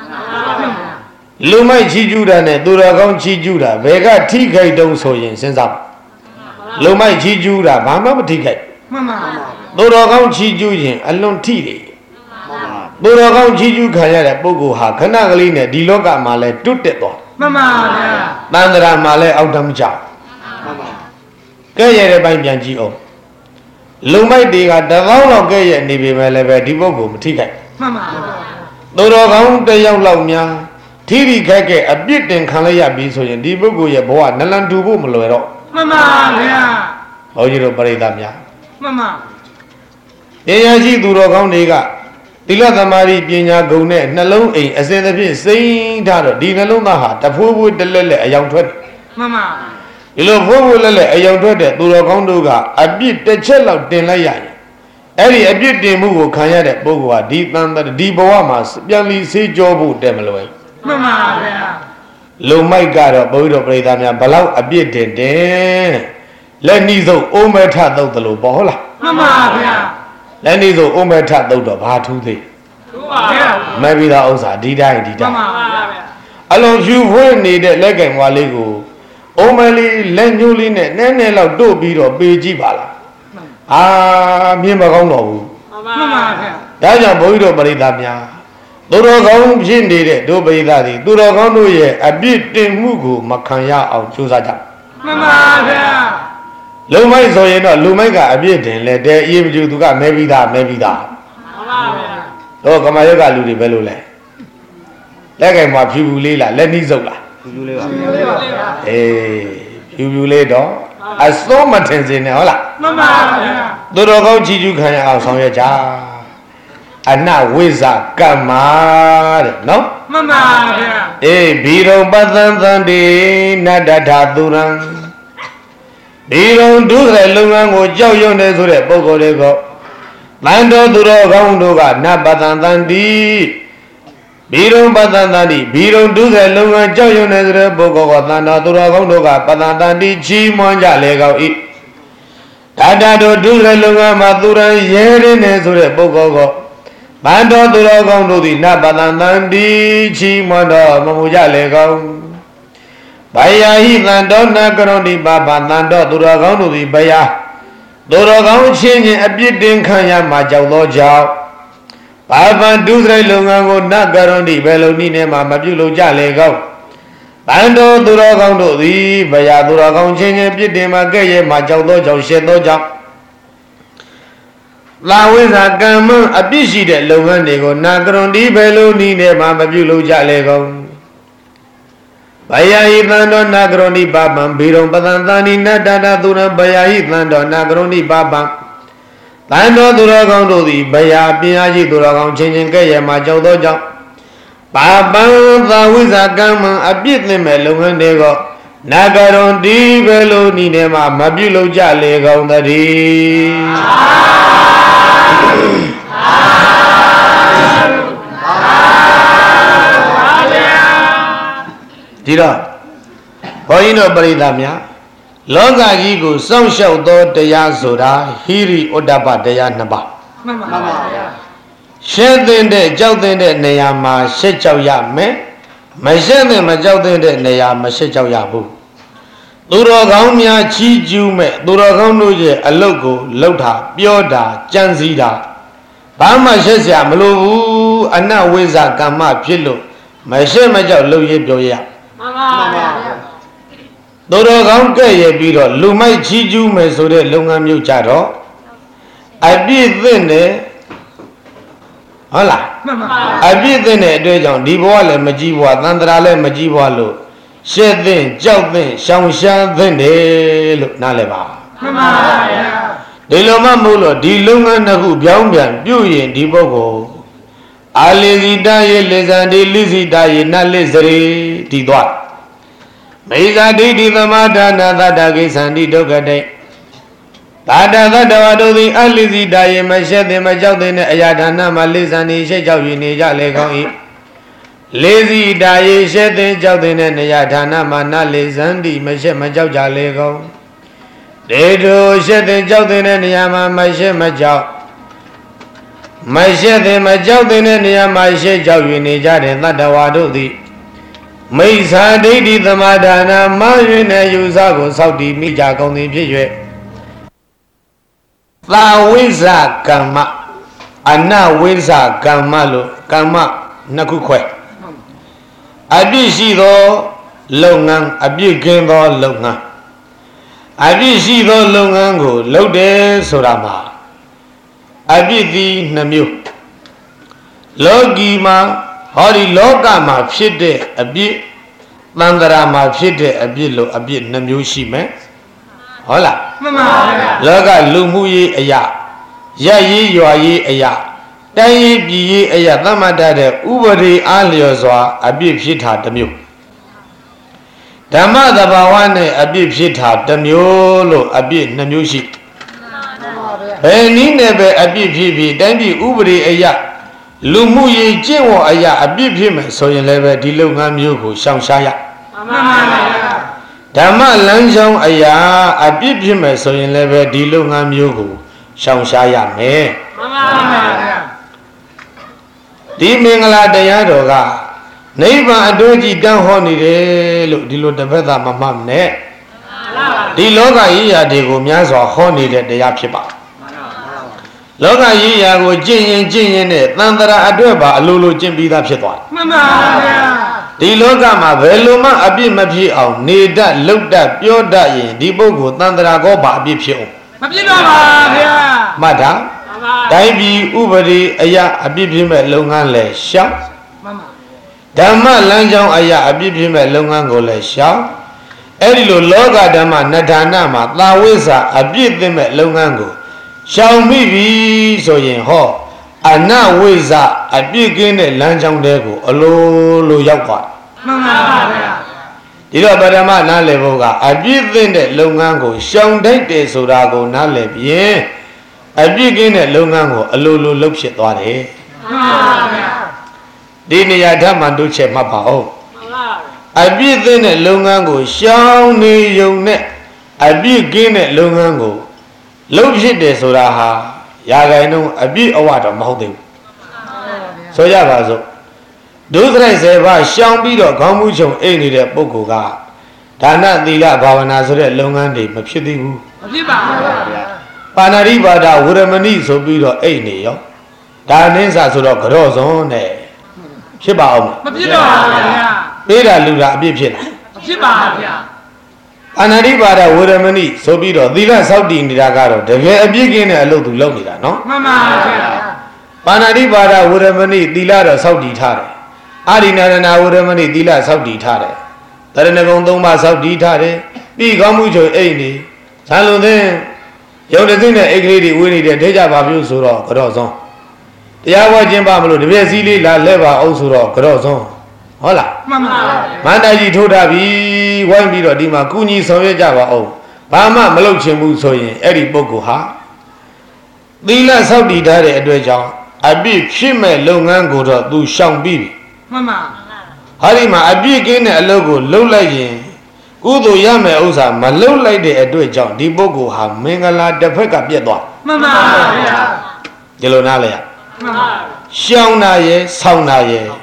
လူမိုက်ချီးကျူးတာနဲ့သူတော်ကောင်းချီးကျူးတာဘယ်ကထိခိုက်တုံးဆိုရင်စဉ်းစားလူမိုက်ချီးကျူးတာဘာမှမထိခိုက်မှန်ပါသူတော်ကောင်းချီးကျူးရင်အလွန်ထိတယ်သူတော်ကောင်းချီးကျူးခံရတဲ့ပုဂ္ဂိုလ်ဟာခဏကလေးနဲ့ဒီလောကမှာလဲတွတ်တက်သွားမှန်ပါဗျာတန်ត្រာမှာလဲအောက်တမ်းကြမှန်ပါကဲရတဲ့ပိုင်းပြန်ကြည့်အောင်လူမိုက်တွေကတပေါင်းလောက်ကဲရနေပြီပဲလည်းပဲဒီပုဂ္ဂိုလ်မထိခိုက်မှန်ပါသူတော်ကောင်းတစ်ယောက်လောက်များထိရိခိုက်ခဲ့အပြစ်တင်ခံလိုက်ရပြီဆိုရင်ဒီပုဂ္ဂိုလ်ရဲ့ဘဝနလန်တူဖို့မလွယ်တော့မှန်ပါဗျာဘုန်းကြီးတို့ပရိသတ်များမှန်ပါဉာဏ်ရရှိသူတော်ကောင်းတွေကသီလသမာဓိပညာဂုဏ်နဲ့နှလုံးအိမ်အစဉ်သဖြင့်စိမ့်ထားတော့ဒီနှလုံးသားဟာတဖိုးဖိုးတလက်လက်အယောင်ထွက်မှန်ပါဒီလိုဖိုးဖိုးလက်လက်အယောင်ထွက်တဲ့သူတော်ကောင်းတို့ကအပြစ်တစ်ချက်လောက်တင်လိုက်ရရင်အဲ့ဒီအပြစ်တင်မှုကိုခံရတဲ့ပုဂ္ဂိုလ်ဟာဒီတန်ဒီဘဝမှာပြန်လီဆေးကြောဖို့တက်မလွယ်မှန်ပါဗျာလူမိုက်ကတော့ဘုရားတော်ပရိသတ်များဘလောက်အပြစ်တင်တယ်လက်နှီးဆုံးအိုးမဲထသုတ်တယ်လို့ပေါ့ဟုတ်လားမှန်ပါဗျာလက်နှီးဆုံးအိုးမဲထသုတ်တော့ဘာထူးသေးထူးပါဗျာမဲပြီးသားဥစ္စာဒီတိုင်းဒီတိုင်းမှန်ပါဗျာအလုံးဖြူဖွင့်နေတဲ့လက်ကင်ဝါလေးကိုအိုးမဲလေးလက်ညှိုးလေးနဲ့နည်းနည်းလောက်တို့ပြီးတော့ပေကြည့်ပါလားအာမြင်မကောင်းတော့ဘူးမှန်ပါဗျာဒါကြောင့်ဘုရားတော်ပရိသတ်များသူတော်ကောင်းဖြစ်နေတဲ့ဒုပရိသတ်တွေသူတော်ကောင်းတို့ရဲ့အပြစ်တင်မှုကိုမခံရအောင်ကြိုးစားကြမှန်ပါဗျာလူမိုက်ဆိုရင်တော့လူမိုက်ကအပြစ်တင်လဲတဲ့အေးမကျူသူကမဲပြီးသားမဲပြီးသားမှန်ပါဗျာတော့ကမယုတ်ကလူတွေပဲလို့လဲလက်ကင်မှာဖြူဖြူလေးလားလက်နှီးစုပ်လားဖြူဖြူလေးပါဖြူဖြူလေးပါအေးဖြူဖြူလေးတော့အစိုးမထင်စင်နဲ့ဟုတ်လားမှန်ပါဗျာသူတော်ကောင်းချီးကျူးခံရအောင်ဆောင်ရွက်ကြအနဝိဇကမ္မာတဲ့နော်မှန်ပါဗျာအေးဘီရုံပသံသံတိနတ္တထသူရံဘီရုံဒုစရိုက်လုပ်ငန်းကိုကြောက်ရွံ့နေဆိုတဲ့ပုဂ္ဂိုလ်တွေကတန်တော်သူတော်ကောင်းတို့ကနပသံသံတိဘီရုံပသံသံတိဘီရုံဒုစရိုက်လုပ်ငန်းကြောက်ရွံ့နေဆိုတဲ့ပုဂ္ဂိုလ်ကတန်တော်သူတော်ကောင်းတို့ကပသံသံတိချီးမွမ်းကြလေကောင်းဤဒါတတော်ဒုစရိုက်လုပ်ငန်းမှာသူရန်ရဲရင်းနေဆိုတဲ့ပုဂ္ဂိုလ်ကဘန္တော်သူတော်ကောင်းတို့သည်နပသံသံတိချီးမွမ်းတော်မမူကြလေကောင်းဘယာဟိသံတော်နာကရုံဒီပါပသံတော်သူတော်ကောင်းတို့သည်ဘယာသူတော်ကောင်းချင်းချင်းအပြစ်တင်ခံရမှာကြောက်သောကြောင့်ဘာပန်ဒုစရိုက်လုပ်ငန်းကိုနကရုံဒီဘယ်လိုနည်းနဲ့မှမပြုလုပ်ကြလေကောင်းဘန္တော်သူတော်ကောင်းတို့သည်ဘယာသူတော်ကောင်းချင်းချင်းပြစ်တင်မှာကဲ့ရဲ့မှာကြောက်သောကြောင့်ရှင်းသောကြောင့်လာဝိဇာကမ္မအပြစ်ရှိတဲ့လုပ်ငန်းတွေကိုနာကရုံဒီဘယ်လိုနည်းနဲ့မှမပြုလုပ်ကြလေကောင်းဘယာဟိသံတော်နာကရုံဒီပါပံဘီရုံပသံသန္တိနတ္တတသူရံဘယာဟိသံတော်နာကရုံဒီပါပံတန်တော်သူတော်ကောင်းတို့သည်ဘယာပင်အားရှိသူတော်ကောင်းချင်းချင်းကဲ့ရဲ့မှာကြောက်သောကြောင့်ပါပံသာဝိဇာကမ္မအပြစ်သင့်မဲ့လုပ်ငန်းတွေကိုနာကရုံဒီဘယ်လိုနည်းနဲ့မှမပြုလုပ်ကြလေကောင်းသတည်းဒီတော့ဘုန်းကြီးတို့ပရိသတ်များလောကကြီးကိုစောင့်ရှောက်သောတရားဆိုတာဟိရိဩတ္တပတရားနှစ်ပါးမှန်ပါဗျာရှင်းတဲ့ကြောက်တဲ့နေရာမှာရှက်ကြောက်ရမယ်မရှက်နဲ့မကြောက်တဲ့နေရာမရှက်ကြောက်ရဘူးသူတော်ကောင်းများချီးကျူးမဲ့သူတော်ကောင်းတို့ရဲ့အလုတ်ကိုလှုပ်တာပြောတာကြံစည်တာဘာမှရှက်စရာမလိုဘူးအနဝိဇ္ဇကမ္မဖြစ်လို့မရှက်မကြောက်လှုပ်ရပြောရမှန်ပါဗျာသူတော်ကောင်းကဲ့ရဲ့ပြီးတော့လူမိုက်ချီးကျူးမယ်ဆိုတဲ့လုပ်ငန်းမျိုးကြတော့အပြည့်သင့်တယ်ဟုတ်လားမှန်ပါအပြည့်သင့်တဲ့အတွေ့အကြောင့်ဒီဘဝလည်းမကြည့်ဘဝသန္တရာလည်းမကြည့်ဘဝလို့ရှက်သင့်ကြောက်သင့်ရှောင်ရှားသင့်တယ်လို့နားလည်ပါမှန်ပါဗျာဒီလိုမှမဟုတ်လို့ဒီလုပ်ငန်းတစ်ခုပြောင်းပြန်ပြုရင်ဒီပုဂ္ဂိုလ်အာလိဇိတယေလေဇံဒီလိဇိတယေနလိစရိဒီသွားမေဇာဒိဋ္ဌိသမာဒါနာသတ္တကိသန္တိဒုက္ခတိသာတသတ္တဝါတို့သည်အလိဇိတယေမရှက်သည်မကြောက်သည်နဲ့အရာဌာနမှာလိဇံဒီရှက်ကြောက်၍နေကြလေကောင်း၏လေဇိတယေရှက်သည်ကြောက်သည်နဲ့နေရာဌာနမှာနလိဇံဒီမရှက်မကြောက်ကြလေကောင်းဒေတုရှက်သည်ကြောက်သည်နဲ့နေရာမှာမရှက်မကြောက်မရှက်သည်မကြောက်သည်နဲ့နေရာမှာရှက်ကြောက်၍နေကြတဲ့သတ္တဝါတို့သည်မိစ္ဆာဒိဋ္ဌိသမာဒါနာမယွင်းတဲ့ယူဆကိုစောက်တည်မိကြကုန်သည်ဖြစ်၍သာဝိဇ္ဇကမ္မအနဝိဇ္ဇကမ္မလို့ကမ္မနှစ်ခုခွဲအပြည့်ရှိသောလုပ်ငန်းအပြည့်ကင်းသောလုပ်ငန်းအပြည့်ရှိသောလုပ်ငန်းကိုလုပ်တယ်ဆိုတာမှာအပြည့်သည်နှမျိုးလောကီမှာဟောဒီလောကမှာဖြစ်တဲ့အပြည့်သန္တရာမှာဖြစ်တဲ့အပြည့်လို့အပြည့်နှမျိုးရှိမယ်ဟုတ်လားမှန်ပါဗျာလောကလူမှုရေးအရာရက်ရေးရွာရေးအရာတိုင်းရေးပြည်ရေးအရာသတ်မှတ်တဲ့ဥပဒေအားလျော်စွာအပြည့်ဖြစ်တာတစ်မျိုးဓမ္မသဘာဝနဲ့အပြည့်ဖြစ်တာတစ်မျိုးလို့အပြည့်နှမျိုးရှိဘယ်နည်းနဲ့ပဲအပြည့်ဖြစ်ပြီးတိုင်းပြည်ဥပဒေအရာလူမှုရေးကျင့်ဝတ်အရာအပြည့်ဖြစ်မယ်ဆိုရင်လည်းပဲဒီလုပ်ငန်းမျိုးကိုရှောင်ရှားရမှန်ပါဗျာဓမ္မလမ်းကြောင်းအရာအပြည့်ဖြစ်မယ်ဆိုရင်လည်းပဲဒီလုပ်ငန်းမျိုးကိုရှောင်ရှားရမယ်မှန်ပါဗျာဒီမင်္ဂလာတရားတော်ကနိဗ္ဗာန်အတွေ့အကြုံတန်းဟောနေတယ်လို့ဒီလိုတစ်ဖက်သားမမှတ်နဲ့ဒီလောကကြီးရာတွေကိုများစွာဟောနေတဲ့တရားဖြစ်ပါလောကကြီးရာကိုကျင့်ရင်ကျင့်ရင်နဲ့သံတရာအတွက်ပါအလိုလိုကျင့်ပြီးသားဖြစ်သွားတယ်မှန်ပါဗျာဒီလောကမှာဘယ်လိုမှအပြစ်မဖြစ်အောင်နေတတ်လှုပ်တတ်ပြောတတ်ရင်ဒီပုဂ္ဂိုလ်သံတရာကောပါအပြစ်ဖြစ်အောင်မဖြစ်တော့ပါဗျာမှတ်တာတိုင်းပြည်ဥပဒေအရာအပြစ်ဖြစ်မဲ့လုပ်ငန်းလဲရှောင်မှန်ပါဓမ္မလမ်းကြောင်းအရာအပြစ်ဖြစ်မဲ့လုပ်ငန်းကိုလဲရှောင်အဲ့ဒီလိုလောကဓမ္မနဋ္ဌာနမှာသာဝိဇ္ဇအပြစ်သိမဲ့လုပ်ငန်းကိုရှောင်မိပြီဆိုရင်ဟောအနဝိဇ္ဇအပြစ်ကင်းတဲ့လမ်းကြောင်းတဲကိုအလိုလိုရောက်သွားမှန်ပါဗျာဒီတော့ပထမနားလည်ဖို့ကအပြစ်သိတဲ့လုပ်ငန်းကိုရှောင်တတ်တယ်ဆိုတာကိုနားလည်ပြီးအပြစ်ကင်းတဲ့လုပ်ငန်းကိုအလိုလိုလုပ်ဖြစ်သွားတယ်မှန်ပါဗျာဒီနေရာဓမ္မတို့ချက်မှတ်ပါဦးမှန်ပါအပြစ်သိတဲ့လုပ်ငန်းကိုရှောင်နေုံနဲ့အပြစ်ကင်းတဲ့လုပ်ငန်းကိုလုပ်ဖြစ်တယ်ဆိုတာဟာရာဂိုင်နှုန်းအပြည့်အဝတော့မဟုတ်သေးဘူးဆိုရပါစို့ဒုစရိုက်ဆယ်ပါးရှောင်ပြီးတော့ခေါင်းမူးချုံအိတ်နေတဲ့ပုဂ္ဂိုလ်ကဒါနသီလဘာဝနာဆိုတဲ့လုပ်ငန်းတွေမဖြစ်သေးဘူးမဖြစ်ပါဘူးဗျာပါဏာတိပါဒဝရမဏိဆိုပြီးတော့အိတ်နေရောဒါနင်းစာဆိုတော့ကြော့စွန်းနဲ့ဖြစ်ပါအောင်မဖြစ်ပါဘူးဗျာပေးတာလူတာအပြည့်ဖြစ်လားမဖြစ်ပါဘူးဗျာအနာတိပါဒဝရမဏိဆိုပြီးတော့သီလစောင့်တည်နေတာကတော့တကယ်အပြည့်ကင်းတဲ့အလုပ်သူလုပ်နေတာနော်မှန်ပါဗျာပါဏာတိပါဒဝရမဏိသီလတော့စောင့်တည်ထားတယ်အာရိဏရဏဝရမဏိသီလစောင့်တည်ထားတယ်တရဏဂုံသုံးပါးစောင့်တည်ထားတယ်ပြီးကောင်းမှုချုပ်အိတ်နေဇာလုံသင်းရုံတသိနဲ့အိတ်ကလေးတွေဝေးနေတဲ့ဒိဋ္ဌဘာပြုဆိုတော့ကြော့စွန်းတရားဝကျင်းပါမလို့တပည့်စည်းလေးလာလဲပါအောင်ဆိုတော့ကြော့စွန်းဟုတ်လားမှန်ပါဗျာမန္တကြီးထိုးထားပြီဝိုင်းပြီးတော့ဒီမှာကုညီဆောင်ရွက်ကြပါအောင်ဘာမှမလုပ်ချင်ဘူးဆိုရင်အဲ့ဒီပုဂ္ဂိုလ်ဟာသီလစောင့်တည်ထားတဲ့အတွက်ကြောင့်အပြစ်ဖြစ်မဲ့လုပ်ငန်းကိုတော့သူရှောင်ပြီးပြီမှန်ပါဟာဒီမှာအပြစ်ကင်းတဲ့အလုပ်ကိုလုပ်လိုက်ရင်ကုသိုလ်ရမယ်ဥစ္စာမလုပ်လိုက်တဲ့အတွက်ကြောင့်ဒီပုဂ္ဂိုလ်ဟာမင်္ဂလာတစ်ဖက်ကပြတ်သွားမှန်ပါဗျာဒီလိုနားလဲရမှန်ပါရှောင်တာရဲ့ဆောင်းတာရဲ့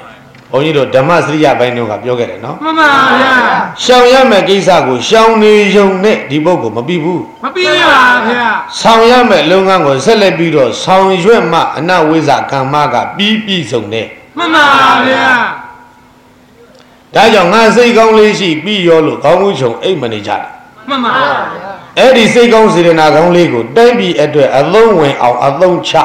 ဘုန်းကြီးတို့ဓမ္မစရိယဘိုင်းတို့ကပြောခဲ့တယ်နော်မှန်ပါဗျာရှောင်ရမယ့်ကိစ္စကိုရှောင်နေရုံနဲ့ဒီပုဂ္ဂိုလ်မပြီးဘူးမပြီးပါဗျာဆောင်ရမယ့်လုပ်ငန်းကိုဆက်လက်ပြီးတော့ဆောင်ရွက်မှအနဝိဇ္ဇကမ္မကပြီးပြီးဆုံးတယ်မှန်ပါဗျာဒါကြောင့်ငါစိတ်ကောင်းလေးရှိပြီးရောလို့ကောင်းမှုချုံအိတ်မနေကြတယ်မှန်ပါဗျာအဲ့ဒီစိတ်ကောင်းစေတနာကောင်းလေးကိုတိုင်းပြည်အတွက်အသုံးဝင်အောင်အသုံးချ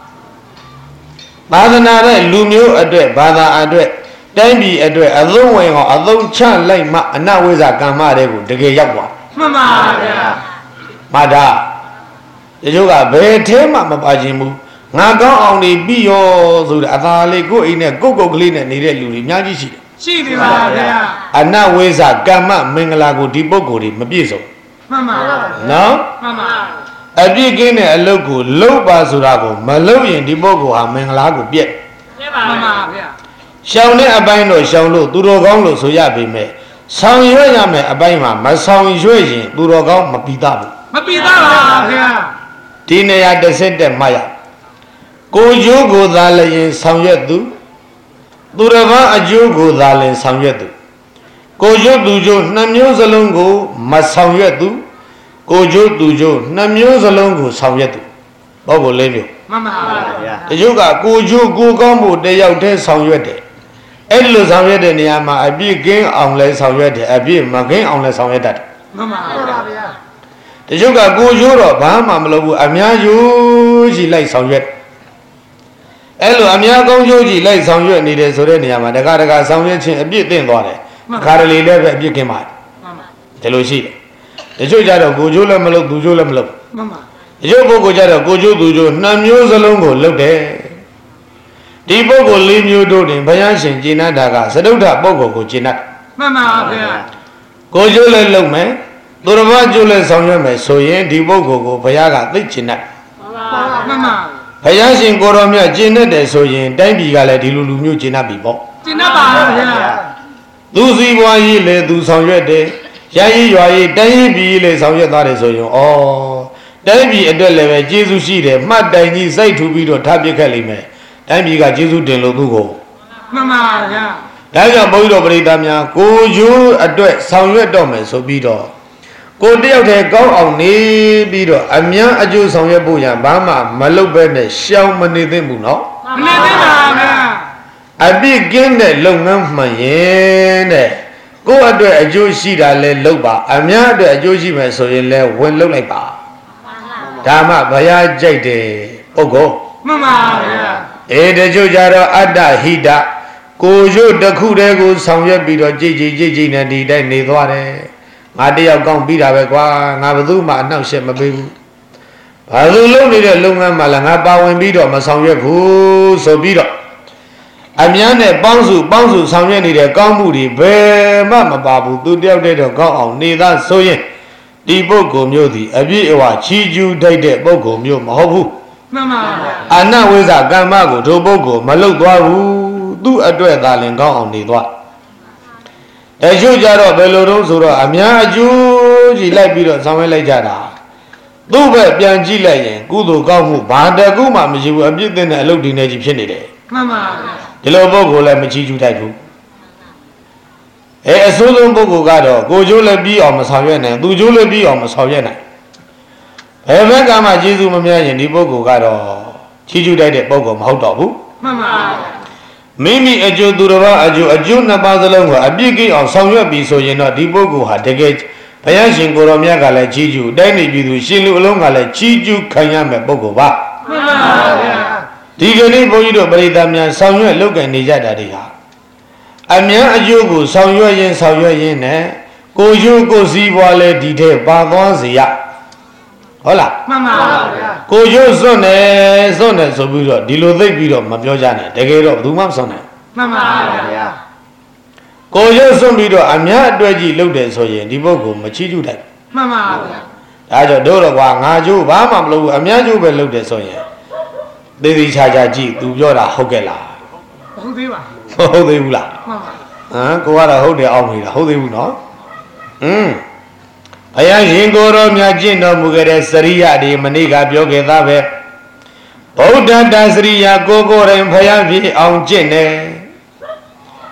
သာသနာတဲ့လူမျိုးအတွက်ဘာသာအတွက်တိုင်းပြည်အတွက်အသုံးဝင်အောင်အသုံးချလိုက်မှအနဝိဇ္ဇကမ္မတွေကိုတကယ်ရောက်သွားမှန်ပါဗျာမာတာဒီလိုကဘယ်ထဲမှမပါခြင်းဘူးငါကောင်းအောင်နေပြီးရောဆိုတဲ့အသာလေးကိုယ်အိမ်နဲ့ကိုယ့်ကိုယ်ကလေးနဲ့နေတဲ့လူတွေအများကြီးရှိတယ်ရှိပြီပါဗျာအနဝိဇ္ဇကမ္မမင်္ဂလာကိုဒီပုဂ္ဂိုလ်တွေမပြည့်စုံမှန်ပါနော်မှန်ပါအပြည့်ကင်းတဲ့အလုပ်ကိုလုပ်ပါဆိုတာကိုမလုပ်ရင်ဒီပုဂ္ဂိုလ်ဟာမင်္ဂလာကိုပြည့်ပြည့်ပါမှန်ပါဗျာရှောင်တဲ့အပိုင်းတော့ရှောင်လို့သူတော်ကောင်းလို့ဆိုရပေမဲ့ဆောင်ရွက်ရမယ်အပိုင်းမှာမဆောင်ရွက်ရင်သူတော်ကောင်းမပြီးသားဘူးမပြီးသားပါဗျာဒီနေရာတစ်စစ်တက်မှတ်ရကိုကျိုးကိုသာလျင်ဆောင်ရွက်သူသူတော်ဘာအကျိုးကိုသာလျင်ဆောင်ရွက်သူကိုကျိုးသူကျိုးနှစ်မျိုးစလုံးကိုမဆောင်ရွက်သူကိုကျိုးသူကျိုးနှစ်မျိုးစလုံးကိုဆောင်ရွက်သူဘောကိုလေးမျိုးမှန်ပါဗျာတချို့ကကိုကျိုးကိုကောင်းဖို့တယောက်တည်းဆောင်ရွက်တယ်အဲ့ဒီလိုဆောင်ရွက်တဲ့နေရာမှာအပြည့်ကင်းအောင်လဲဆောင်ရွက်တယ်အပြည့်မကင်းအောင်လဲဆောင်ရွက်တတ်တယ်မှန်ပါဗျာတချို့ကကိုကျိုးတော့ဘာမှမလုပ်ဘူးအများကျိုးကြီးလိုက်ဆောင်ရွက်အဲ့လိုအများကောင်းကျိုးကြီးလိုက်ဆောင်ရွက်နေတယ်ဆိုတဲ့နေရာမှာတခါတခါဆောင်ရွက်ခြင်းအပြည့်သင့်သွားတယ်ခါရလီလည်းပဲအပြည့်ကင်းပါတယ်ဒီလိုရှိတယ်တချို့ကြတော့ကိုကျိုးလည်းမလုပ်သူကျိုးလည်းမလုပ်မှန်ပါတချို့ပုဂ္ဂိုလ်ကြတော့ကိုကျိုးသူကျိုးနှစ်မျိုးစလုံးကိုလုပ်တယ်ဒီပုဂ္ဂိုလ်လေးမျိုးတို့တွင်ဘုရားရှင်ကျင့်တတ်တာကသတုဋ္ဌပုဂ္ဂိုလ်ကိုကျင့်တတ်မှန်ပါဗျာကိုကျိုးလည်းလုပ်မယ်သူတော်ဘာကျိုးလည်းဆောင်ရွက်မယ်ဆိုရင်ဒီပုဂ္ဂိုလ်ကိုဘုရားကသိကျင့်တတ်မှန်ပါဘုရားရှင်ကိုတော်မြတ်ကျင့်တတ်တယ်ဆိုရင်တိုင်းပြည်ကလည်းဒီလူလူမျိုးကျင့်တတ်ပြီပေါ့ကျင့်တတ်ပါဗျာသူစီပွားရေးလေသူဆောင်ရွက်တယ်ရရေးရွာရေးတိုင်းရေးပြည်လေဆောင်ရွက်သွားတယ်ဆိုရင်ဩတိုင်းပြည်အတွက်လည်းပဲကျေးဇူးရှိတယ်မှတ်တိုင်ကြီးစိုက်ထူပြီးတော့ထားပြခဲ့လိမ့်မယ်တိုင်းပြည်ကကျေးဇူးတင်လို့သူ့ကိုမှန်ပါဗျာဒါကြောင့်ဘုန်းကြီးတော်ပရိသတ်များကိုကျိုးအတွက်ဆောင်ရွက်တော့မယ်ဆိုပြီးတော့ကိုတယောက်တည်းကောင်းအောင်နေပြီးတော့အများအကျိုးဆောင်ရွက်ဖို့ရဘာမှမလုပ်ဘဲနဲ့ရှောင်မနေသင့်ဘူးနော်မနေသင့်ပါဗျာအပြစ်ကင်းတဲ့လုပ်ငန်းမှန်ရင်တဲ့ကိုယ့်အတွက်အကျိုးရှိတာလဲလုပ်ပါအများအတွက်အကျိုးရှိမယ်ဆိုရင်လဲဝင်လုပ်လိုက်ပါဒါမှဘုရားကြိုက်တယ်ပုဂ္ဂိုလ်မှန်ပါဗျာအေတချို့ကြတော့အတ္တဟိတကိုရုပ်တစ်ခုတည်းကိုဆောင်ရွက်ပြီးတော့ကြည်ကြည်ကြည်ကြည်နဲ့ဒီတိုင်းနေသွားတယ်ငါတယောက်ကောင်းပြီးတာပဲကွာငါဘယ်သူမှအနှောက်အယှက်မပေးဘူးဘာလို့လုပ်နေတဲ့လုပ်ငန်းမှလည်းငါပါဝင်ပြီးတော့မဆောင်ရွက်ဘူးဆိုပြီးတော့အများနဲ့ပေါင်းစုပေါင်းစုဆောင်ရွက်နေတဲ့ကောင်းမှုတွေဘယ်မှမပါဘူးသူတယောက်တည်းတော့ကောင်းအောင်နေသားဆိုရင်ဒီပုဂ္ဂိုလ်မျိုးသည်အပြည့်အဝချီးကျူးထိုက်တဲ့ပုဂ္ဂိုလ်မျိုးမဟုတ်ဘူးမှန်ပါဗျာအနဝိဇ္ဇကမ္မကိုထိုပုဂ္ဂိုလ်မလုပ်သွားဘူးသူ့အတွက်သာလင်ကောင်းအောင်နေသွားတချို့ကြတော့ဘယ်လိုတော့ဆိုတော့အများအကျိုးကြီးလိုက်ပြီးတော့ဆောင်ရွက်လိုက်ကြတာသူ့ဘက်ပြန်ကြည့်လိုက်ရင်ကုသိုလ်ကောင်းမှုဘာတကူမှမရှိဘူးအပြစ်တင်တဲ့အလုပ်တွေနဲ့ကြီးဖြစ်နေတယ်မှန်ပါဗျာဒီလိုပုဂ္ဂိုလ်လည်းမချီးကျူးထိုက်ဘူးအဲအဆိုးဆုံးပုဂ္ဂိုလ်ကတော့ကိုကျိုးလည်းပြီးအောင်မဆောင်ရွက်နိုင်သူကျိုးလည်းပြီးအောင်မဆောင်ရွက်နိုင်ဘယ်ဘက်ကမှကျေးဇူးမများရင်ဒီပုဂ္ဂိုလ်ကတော့ချီးကျူးထိုက်တဲ့ပုဂ္ဂိုလ်မဟုတ်တော့ဘူးမှန်ပါမိမိအကျိုးသူတော်ဘာအကျိုးအကျိုးနှစ်ပါးစလုံးကိုအပြည့်ကိအောင်ဆောင်ရွက်ပြီးဆိုရင်တော့ဒီပုဂ္ဂိုလ်ဟာတကယ်ဘုရားရှင်ကိုရောမြတ်ကလည်းချီးကျူးတိုင်းနေပြည်သူရှင်လူအလုံးကလည်းချီးကျူးခံရမယ်ပုဂ္ဂိုလ်ပါမှန်ပါဗျာဒီကနေ့ဘုန်းကြီးတို့ပရိသတ်များဆောင်ရွက်လုပ်ကင်နေကြတာတွေဟာအများအကျိုးကိုဆောင်ရွက်ရင်းဆောင်ရွက်ရင်းနဲ့ကိုရုပ်ကိုစည်းပွားလဲဒီထဲပါသွားစေရဟုတ်လားမှန်ပါဗျာကိုရုပ်စွန့်နေစွန့်နေဆိုပြီးတော့ဒီလိုသိပြီးတော့မပြောကြနဲ့တကယ်တော့ဘယ်သူမှမစွန့်နိုင်မှန်ပါဗျာကိုရုပ်စွန့်ပြီးတော့အများအတွေ့ကြီးလုပ်တယ်ဆိုရင်ဒီပုဂ္ဂိုလ်မချီးကျူးနိုင်မှန်ပါဗျာဒါကြောင့်တို့တော့ကွာငါကျိုးဘာမှမလုပ်ဘူးအများကျိုးပဲလုပ်တယ်ဆိုရင်သေသေးချာချာကြည့်သူပြောတာဟုတ်ကဲ့လားဟုတ်သေးပါဟုတ်သေးဘူးလားမှန်ပါဟမ်ကိုကတော့ဟုတ်တယ်အောင်နေတာဟုတ်သေးဘူးနော်ဟင်းဘုရားရှင်ကိုယ်တော်မြတ်ကျင့်တော်မူခဲ့တဲ့စရိယတွေမနေ့ကပြောခဲ့သားပဲဗုဒ္ဓတစရိယကိုကိုယ်တိုင်ဘုရားဖြစ်အောင်ကျင့်တယ်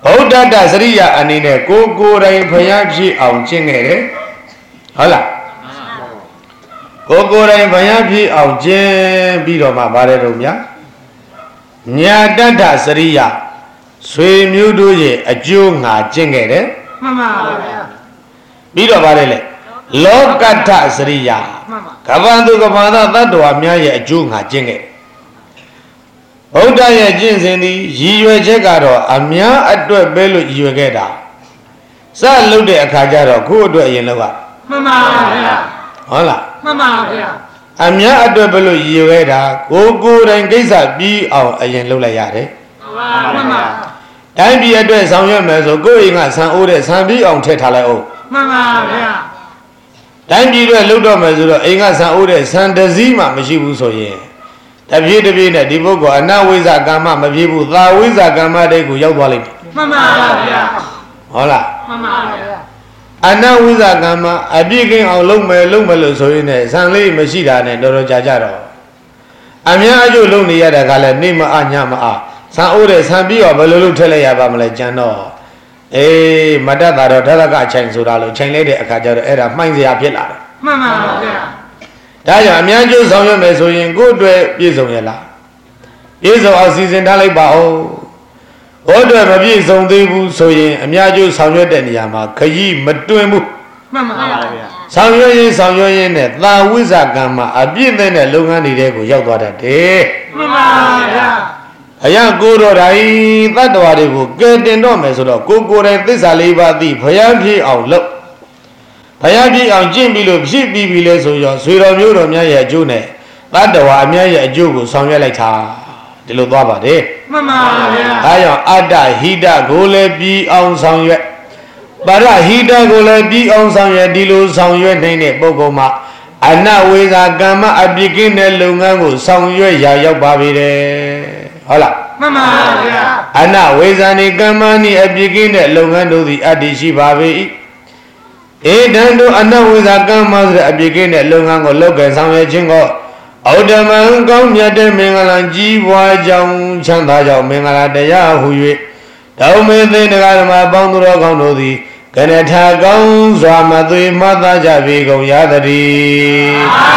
ဗုဒ္ဓတစရိယအနေနဲ့ကိုကိုယ်တိုင်ဖျားဖြစ်အောင်ကျင့်ခဲ့တယ်ဟုတ်လားကိုကိုယ်တိုင်ဖျားဖြစ်အောင်ကျင့်ပြီးတော့မှပါတယ်တော့ဗျာညာတတ္တစရိယဆွေမျိုးတို့ရဲ့အကျိုးငါကျင့်ခဲ့တယ်မှန်ပါဗျာပြီးတော့ပါတယ်လေလောကတ္ထစရိယကဗ္ဗန္တုကဗ္ဗန္တသတ္တဝါများရဲ့အကျိုးငါကျင့်ခဲ့တယ်ဘုဒ္ဓရဲ့ကျင့်စဉ်သည်ရည်ရွယ်ချက်ကတော့အများအတွက်ပဲလို့ရည်ရွယ်ခဲ့တာစလုပ်တဲ့အခါကျတော့ကိုယ့်အတွက်အရင်လောကမှန်ပါဗျာဟုတ်လားမှန်ပါဗျာအများအတွက်ပဲလို့ရည်ရွယ်ခဲ့တာကိုကိုယ်တိုင်ကိစ္စပြီးအောင်အရင်လုပ်လိုက်ရတယ်မှန်ပါတိုင်းပြည်အတွက်ဆောင်ရွက်မယ်ဆိုကိုယ့်အိမ်ကဆံအိုးတဲ့ဆံပြီးအောင်ထည့်ထားလိုက်အောင်မှန်ပါဗျာတိုင်းပြည်အတွက်လုပ်တော့မယ်ဆိုတော့အိမ်ကဆံအိုးတဲ့ဆံတစည်းမှမရှိဘူးဆိုရင်တပြေးတပြေးနဲ့ဒီပုဂ္ဂိုလ်အနဝိဇ္ဇကမ္မမပြေးဘူးသာဝိဇ္ဇကမ္မတဲ့ကိုရောက်သွားလိမ့်မယ်မှန်ပါဗျာဟုတ်လားမှန်ပါဗျာအနဝိဇ္ဇကမ္မအပြည့်ကင်းအောင်လုပ်မယ်လုပ်မယ်လို့ဆိုရင်လည်းဆံလေးမရှိတာနဲ့တော်တော်ကြာကြတော့အများအကျိုးလုပ်နေရတဲ့ကလည်းနေမအညမအားဆံအိုးတဲ့ဆံပြီးတော့ဘယ်လိုလုပ်ထည့်လိုက်ရပါမလဲကြံတော့အေးမတတ်တာတော့ဓာတ်ကအချိန်ဆိုတာလို့ချိန်လိုက်တဲ့အခါကျတော့အဲ့ဒါမှိုင်းစရာဖြစ်လာတယ်မှန်ပါဗျာဒါကြောင့်အများကျိုးဆောင်ရွက်မယ်ဆိုရင်ကိုယ့်အတွက်ပြည့်စုံရလားပြည့်စုံအောင်စီစဉ်ထားလိုက်ပါဦးဘို့အတွက်မပြည့်စုံသေးဘူးဆိုရင်အများကျိုးဆောင်ရွက်တဲ့နေရာမှာခရီးမတွင်ဘူးမှန်ပါဗျာဆောင်ရွက်ရင်ဆောင်ရွက်ရင်နဲ့သာဝိဇ္ဇကမ္မအပြည့်တဲ့လုပ်ငန်းတွေကိုရောက်သွားတတ်တယ်မှန်ပါဗျာအရာကိုတော်တိုင်းတတ္တဝါတွေကိုကယ်တင်တော့မယ်ဆိုတော့ကိုကိုယ်တိုင်သစ္စာလေးပါးသိဘုရားဖြစ်အောင်လုပ်ဘုရားဖြစ်အောင်ကျင့်ပြီးလို့ဖြစ်ပြီးပြီလဲဆိုရောဆွေတော်မျိုးတော်များရဲ့အကျိုးနဲ့တတ္တဝါအများရဲ့အကျိုးကိုဆောင်ရွက်လိုက်တာဒီလိုသွားပါတယ်မှန်ပါဗျာဒါကြောင့်အတ္တဟိတကိုလည်းပြီးအောင်ဆောင်ရွက်ပါရဟိတကိုလည်းပြီးအောင်ဆောင်ရွက်ဒီလိုဆောင်ရွက်နိုင်တဲ့ပုဂ္ဂိုလ်မှာအနဝေဇာကမ္မအပြည့်ကင်းတဲ့လုပ်ငန်းကိုဆောင်ရွက်ရာရောက်ပါပြီတဲ့ဟုတ်လားမှန်ပါဗျာအနဝေဇာနိကမ္မနိအပြည့်ကင်းတဲ့လုပ်ငန်းတို့သည်အတ္တိရှိပါပေ၏ဧတံတို့အနဝိဇ္ဇကမ္မဆိုတဲ့အပြည့်ကင်းတဲ့လုပ်ငန်းကိုလုပ်ကဲဆောင်ရွက်ခြင်းကိုဩဒ္ဓမံကောင်းမြတ်တဲ့မင်္ဂလာကြီးပွားကြောင်းချမ်းသာကြောင်းမင်္ဂလာတရားဟူ၍ဓမ္မေသိဏဂဓမ္မပေါင်းသူတော်ကောင်းတို့သည်ကနထာကောင်းစွာမသွေမှတ်သားကြပေကုန်ရသတည်း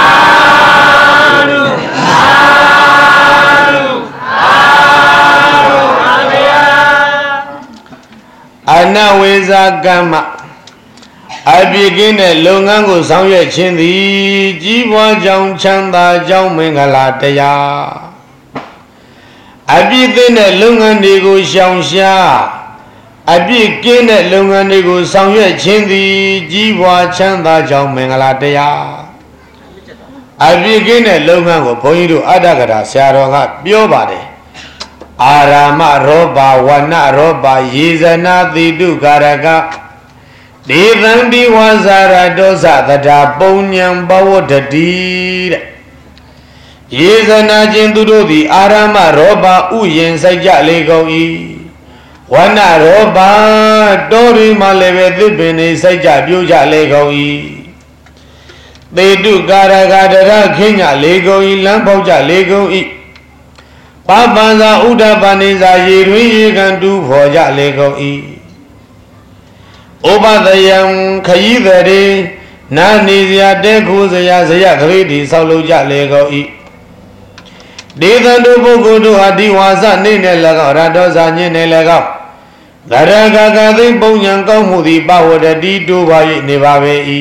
အနဝိဇ္ဇကမ္မအပြည့်ကင်းတဲ့လုပ်ငန်းကိုဆောင်ရွက်ခြင်းသည်ကြီးပွားကြောင်းချမ်းသာကြောင်းမင်္ဂလာတရားအပြည့်သိတဲ့လုပ်ငန်းတွေကိုရှောင်ရှားအပြည့်ကင်းတဲ့လုပ်ငန်းတွေကိုဆောင်ရွက်ခြင်းသည်ကြီးပွားချမ်းသာကြောင်းမင်္ဂလာတရားအပြည့်ကင်းတဲ့လုပ်ငန်းကိုဘုန်းကြီးတို့အတ္တကရာဆရာတော်ကပြောပါတယ်အာရမရောဘာဝနရောဘာယေဇနာတိတုကာရကဒေသံဒီဝါဇာရတောသသတာပုံညံဘဝတတိတဲ့ယေဇနာချင်းသူတို့သည်အာရမရောဘာဥယင်စိုက်ကြလေကုန်၏ဝနရောဘာတောရီမှလည်းပဲသစ်ပင်တွေစိုက်ကြပြိုးကြလေကုန်၏သေတုကာရကတရခင်းကြလေကုန်၏လမ်းပေါက်ကြလေကုန်၏ပပန်သာဥဒ္ဒပနိစာရေတွင်ရေကန်တူဖော်ကြလေကုန်၏ဥပဒယံခยีတရေနာနေစရာတဲခိုးစရာဇရကလေးဒီဆောက်လုပ်ကြလေကုန်၏ဒေသတို့ပုဂ္ဂိုလ်တို့ဟာဒီဝါစနေနဲ့၎င်းရတောဇာညင်းနဲ့၎င်းဂရဂဂသိပုံညာကောင်းမှုသည်ပဝတတိတိုးပါ၍နေပါပေ၏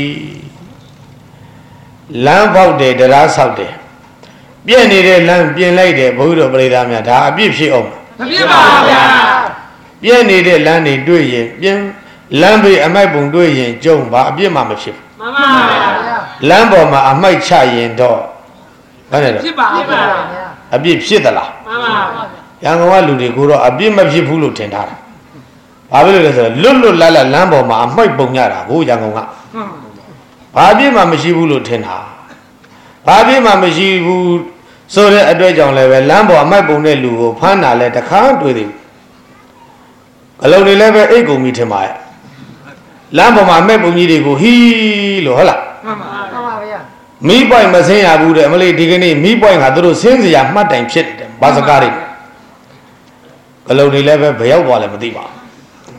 လမ်းပေါက်တယ်တရားဆောက်တယ်ပြည့်နေတဲ့လမ်းပြင်လိုက်တယ်ဘုရားတို့ပရိသတ်များဒါအပြည့်ဖြစ်အောင်မဖြစ်ပါဘူးဗျာပြည့်နေတဲ့လမ်းတွေတွေ့ရင်ပြင်လမ်းဘေးအမိုက်ပုံတွေ့ရင်ကြုံပါအပြည့်မှမဖြစ်ဘူးမှန်ပါဗျာလမ်းပေါ်မှာအမိုက်ချရင်တော့ဘာလဲတော့ဖြစ်ပါဗျာအပြည့်ဖြစ်သလားမှန်ပါဗျာရန်ကုန်ကလူတွေကိုတော့အပြည့်မဖြစ်ဘူးလို့ထင်ထားတာဘာဖြစ်လို့လဲဆိုတော့လွတ်လွတ်လပ်လပ်လမ်းပေါ်မှာအမိုက်ပုံရတာကိုရန်ကုန်ကဘာအပြည့်မှမရှိဘူးလို့ထင်တာဘာအပြည့်မှမရှိဘူးဆိုတဲ့အတွက်ကြောင့်လည်းပဲလမ်းပေါ်အမိုက်ပုံတဲ့လူကိုဖမ်းတာလဲတခါတွေ့သေးဘူးကလုံတွေလည်းပဲအိတ်ကုန်ပြီထင်ပါရဲ့လမ်းပေါ်မှာအမိုက်ပုံကြီးတွေကိုဟီးလို့ဟုတ်လားမှန်ပါမှန်ပါဗျာမီးပွိုင်မဆင်းရဘူးတဲ့အမလေးဒီကနေ့မီးပွိုင်ကသူတို့ဆင်းစရာမှတ်တိုင်ဖြစ်တယ်ဘာစကားတွေကလုံတွေလည်းပဲဘယ်ရောက်သွားလဲမသိပါဘူး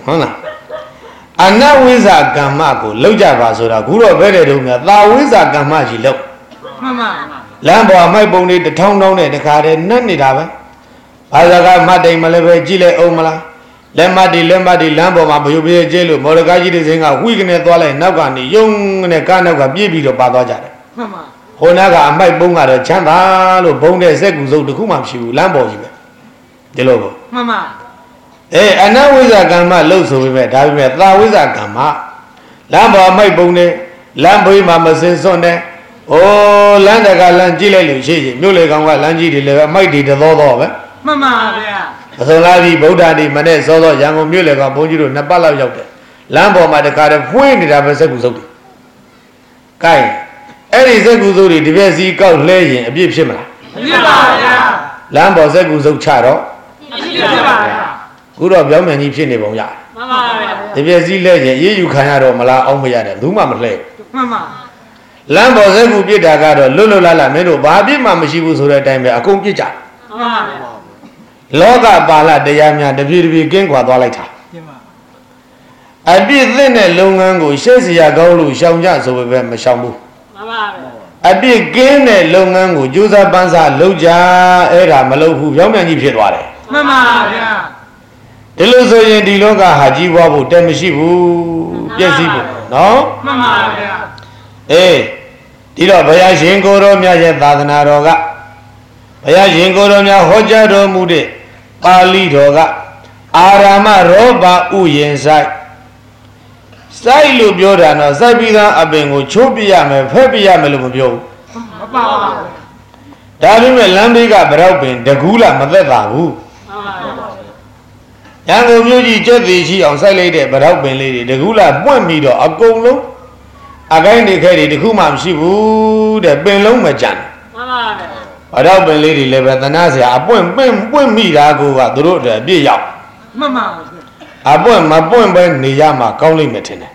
ဟုတ်လားအနဝိဇ္ဇာကမ္မကိုလောက်ကြပါဆိုတာခုတော့ဘယ်တဲ့တုန်းကသာဝိဇ္ဇာကမ္မကြီးလောက်မှန်ပါလမ်းပေါ်မိုက်ပုံလေးတထောင်းထောင်းနဲ့တခါတည်းနှက်နေတာပဲဘာသာကမှတ်တိုင်မလည်းပဲကြည့်လိုက်အောင်မလားလက်မတ်ဒီလက်မတ်ဒီလမ်းပေါ်မှာဘယုတ်ပြည့်ကျဲလို့မော်ဒကာကြီးတွေစင်းကဝှိကနေသွားလိုက်နောက်ကနေယုံနဲ့ကားနောက်ကပြေးပြီးတော့ပါသွားကြတယ်မှန်ပါဟိုနာကအမိုက်ပုံကတော့ချမ်းသာလို့ဘုံတဲ့စက်ကူစုပ်တခုမှမရှိဘူးလမ်းပေါ်ကြီးပဲဒီလိုပေါ့မှန်ပါအေးအနဝိဇ္ဇာကမ္မလို့ဆိုပေမဲ့ဒါပေမဲ့သာဝိဇ္ဇာကမ္မလမ်းပေါ်မိုက်ပုံနဲ့လမ်းဘေးမှာမစင်စွန့်နဲ့အိုးလမ်းတကလမ်းကြည့်လိုက်လို့ရှိရင်မြို့လေကောင်ကလမ်းကြီးတွေလည်းအမိုက်တွေတသောသောပဲမှန်ပါဗျာအစုံလာပြီဗုဒ္ဓတိမနဲ့စောစောရန်ကုန်မြို့လေကောင်ဘုန်းကြီးတို့နှစ်ပတ်လောက်ရောက်တယ်လမ်းပေါ်မှာတခါတည်းဖွင့်နေတာပဲစက်ကူစုပ်တယ်ကဲအဲ့ဒီစက်ကူစုပ်တွေတပြက်စီကောက်လဲရင်အပြည့်ဖြစ်မလားမဖြစ်ပါဘူးဗျာလမ်းပေါ်စက်ကူစုပ်ချတော့မဖြစ်ပါဘူးခုတော့ပြောင်းမြန်ကြီးဖြစ်နေပုံရတယ်မှန်ပါဗျာတပြက်စီလဲရင်အေးယူခံရတော့မလားအောင်မရတယ်ဘူးမှမလှဲမှန်ပါလမ်းပေါ်စက်ကူပြစ်တာကတော့လွတ်လွတ်လပ်လပ်မင်းတို့ဘာပြစ်မှမရှိဘူးဆိုတဲ့အတိုင်းပဲအကုန်ပြစ်ကြမှန်ပါလောကပါဠတရားများတပြေတပြေကင်းခွာသွားလိုက်တာအပြစ်သင့်တဲ့လုပ်ငန်းကိုရှေ့စရာကောင်းလို့ရှောင်ကြဆိုပေမဲ့မရှောင်ဘူးမှန်ပါဗျာအပြစ်ကင်းတဲ့လုပ်ငန်းကိုကြိုးစားပန်းစားလုပ်ကြအဲ့ဒါမလုပ်ဘူးပြောင်းပြန်ကြီးဖြစ်သွားတယ်မှန်ပါဗျာဒီလိုဆိုရင်ဒီလောကဟာကြီးပွားဖို့တက်မရှိဘူးပြည့်စည်ဖို့နော်မှန်ပါဗျာအေးဒီတော့ဘုရားရှင်ကိုယ်တော်မြတ်ရဲ့သာသနာတော်ကဘုရားရှင်ကိုယ်တော်များဟောကြားတော်မူတဲ့ပါဠိတော်ကအာရမရောဘဥယင်ဆိုင်စိုက်လို့ပြောတာတော့စိုက်ပြီးသားအပင်ကိုချိုးပြရမယ်ဖက်ပြရမယ်လို့မပြောဘူးမပါဘူးဒါပေမဲ့လမ်းဘေးကဗရောက်ပင်တကူးလာမသက်သာဘူးရန်ကုန်မြို့ကြီးကျက်သေးရှိအောင်စိုက်လိုက်တဲ့ဗရောက်ပင်လေးတွေတကူးလာပွင့်ပြီးတော့အကုန်လုံးအကိုင်းတွေခဲတွေတခုမှမရှိဘူးတဲ့ပင်လုံးမကြံမှန်ပါဗျာဗရောက်ပင်လေးတွေလည်းပဲသနာစရာအပွင့်ပွင့်ပွင့်မိတာကိုကသူတို့အတွက်အပြည့်ရောက်မှန်ပါအပွင့်မပွင့်ပဲနေရမှာကောင်းလိမ့်မယ်ထင်တယ်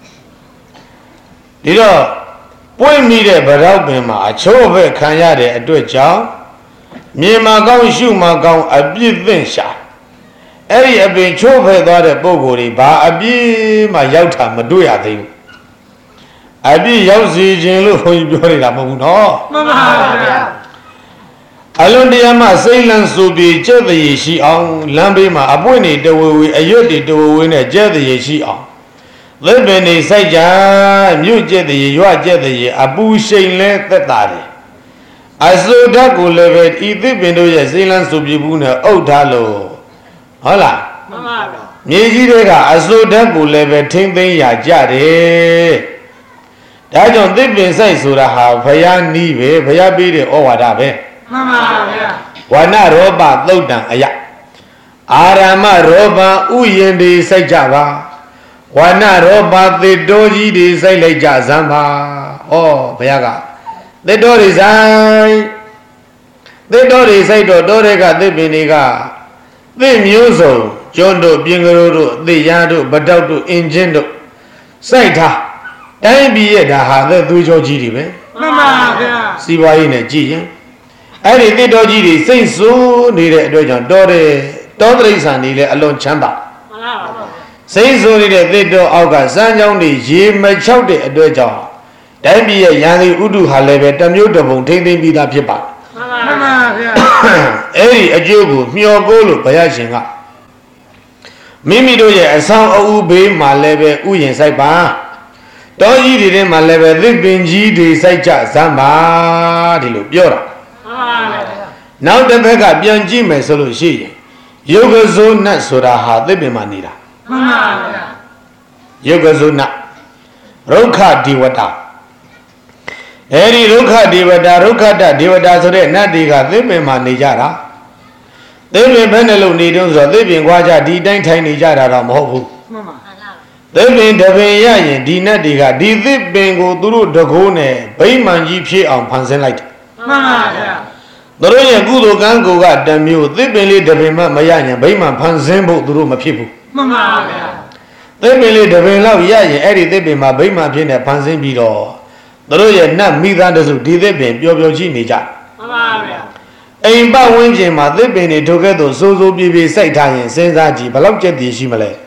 ဒီတော့ပွင့်မိတဲ့ဗရောက်ပင်မှာအချိုးပဲခံရတဲ့အတွက်ကြောင့်မြင်မှာကောင်းရှုမှာကောင်းအပြစ်သင့်ရှာအဲ့ဒီအပင်ချိုးဖဲသွားတဲ့ပုံကိုယ်တွေဘာအပြစ်မှရောက်တာမတွေ့ရသေးဘူးအပြစ်ရောက်စီခြင်းလို့ဘုန်းကြီးပြောနေတာမဟုတ်ဘူးနော်မှန်ပါဗျာအလွန်တရာမှစိတ်လန်းဆိုပြီးကြက်တရေရှိအောင်လမ်းဘေးမှာအပွင့်တွေတဝဝေအရွတ်တွေတဝဝေနဲ့ကြက်တရေရှိအောင်သစ်ပင်တွေစိုက်ကြမြို့ကြက်တရေရွကြက်တရေအပူရှိန်လဲသက်တာတယ်အစိုးဓာတ်ကိုလည်းပဲဤသစ်ပင်တို့ရဲ့စိတ်လန်းဆိုပြီးဘူးနဲ့အုပ်ထားလို့ဟုတ်လားမှန်ပါဗျာမြေကြီးတွေကအစိုးဓာတ်ကိုလည်းပဲထိမ့်သိမ်းရကြတယ်ဒါကြောင့်သစ်ပင်စိုက်ဆိုတာဟာဘုရားနီးပဲဘုရားပေးတဲ့ဩဝါဒပဲမှန်ပါဗျာဝဏရောပသုတ်တံအယအာရမရောပဥယင်တွေစိုက်ကြပါဝဏရောပသေတောကြီးတွေစိုက်လိုက်ကြစမ်းပါဩဘုရားကသေတောတွေစိုက်သေတောတွေစိုက်တော့တောတွေကသစ်ပင်တွေကသစ်မျိုးစုံကျွန်းတို့ပြင်ကလေးတို့အသေးရတို့ဗတောက်တို့အင်ဂျင်တို့စိုက်ထားတိုင်းပြည်ရဲ့ဒါဟာသက်သွေးကြောကြီးတွေပဲမှန်ပါဗျာစီးပွားရေးနဲ့ကြည့်ရင်အဲ့ဒီသစ်တော်ကြီးတွေစိတ်ဆိုးနေတဲ့အတွက်ကြောင့်တောတဲ့တောတိရစ္ဆာန်တွေလည်းအလွန်ချမ်းသာမှန်ပါပါစိတ်ဆိုးနေတဲ့သစ်တော်အောက်ကစမ်းကြောင်းတွေရေမချောက်တဲ့အတွက်ကြောင့်တိုင်းပြည်ရဲ့ရန်သူဥဒုဟာလည်းပဲတမျိုးတပုံထိမ့်သိမ့်ပြီးသားဖြစ်ပါမှန်ပါပါဗျာအဲ့ဒီအကျိုးကိုမျှော်ကိုလို့ဘုရားရှင်ကမိမိတို့ရဲ့အဆောင်အဦးဘေးမှာလည်းပဲဥယျာဉ်ဆိုင်ပါတောကြီးတွေထဲမှာလည်းပဲသစ်ပင်ကြီးတွေစိုက်ကြစမ်းပါဒီလိုပြောတာမှန်ပါဗျာနောက်တစ်ဘက်ကပြန်ကြည့်မယ်ဆိုလို့ရှိရင်ယုတ်ကဇုနတ်ဆိုတာဟာသစ်ပင်မှာနေတာမှန်ပါဗျာယုတ်ကဇုနတ်ရုက္ခဒေဝတာအဲဒီရုက္ခဒေဝတာရုက္ခတဒေဝတာဆိုတဲ့နတ်တွေကသစ်ပင်မှာနေကြတာသစ်ပင်ဘယ်နဲ့လို့နေတုံးဆိုတော့သစ်ပင်ခွာကြဒီတိုင်းထိုင်နေကြတာတော့မဟုတ်ဘူးမှန်ပါသစ်ပင်တပင်ရရင်ဒီနတ်တွေကဒီသစ်ပင်ကိုသူတို့တကိုးနဲ့ဗိမာန်ကြီးဖြစ်အောင်ဖန်ဆင်းလိုက်တယ်မှန်ပါဗျာသူတို့ရဲ့ကုသိုလ်ကံကိုကတမျိုးသစ်ပင်လေးတပင်မှမရရင်ဗိမာန်ဖန်ဆင်းဖို့သူတို့မဖြစ်ဘူးမှန်ပါဗျာသစ်ပင်လေးတပင်လောက်ရရင်အဲ့ဒီသစ်ပင်မှာဗိမာန်ဖြစ်နေဖန်ဆင်းပြီးတော့သူတို့ရဲ့နတ်မိသားတစုဒီသစ်ပင်ပျော်ပျော်ရှိနေကြမှန်ပါဗျာအိမ်ပတ်ဝန်းကျင်မှာသစ်ပင်တွေထိုကဲ့သို့စိုးစိုးပြေးပြေးစိုက်ထားရင်စဉ်းစားကြည့်ဘယ်လောက်ကြက်တည်ရှိမလဲမှန်ပါ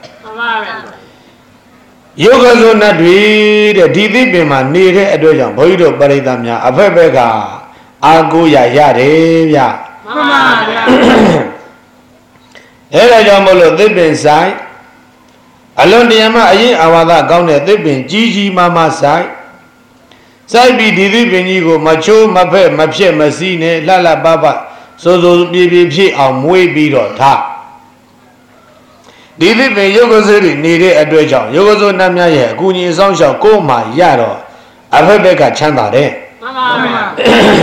ယောဂဇုနတ်တွေတဲ့ဒီသစ်ပင်မှာနေတဲ့အတွက်ကြောင့်ဘုန်းကြီးတို့ပရိသတ်များအဖက်ဖက်ကအာကိုရရတယ်ဗျမှန်ပါဗျာအဲဒါကြောင့်မို့လို့သစ်ပင်ဆိုင်အလွန်တရာမှအရင်အာဝါဒကောင်းတဲ့သစ်ပင်ကြီးကြီးမားမားဆိုင်စိုက်ပြီးဒီသစ်ပင်ကြီးကိုမချိုးမဖက်မဖြစ်မစီးနဲ့လှလှပပစိုးစိုးပြေပြေဖြစ်အောင်မွေးပြီးတော့ထားဒီသစ်ပင်ယောဂဇုတွေနေတဲ့အတွက်ကြောင့်ယောဂဇုနတ်များရဲ့အကူအညီအဆောင်ရှောက်ကိုယ်မှရတော့အဖက်ဘက်ကချမ်းသာတယ်မှန်ပါဗျာ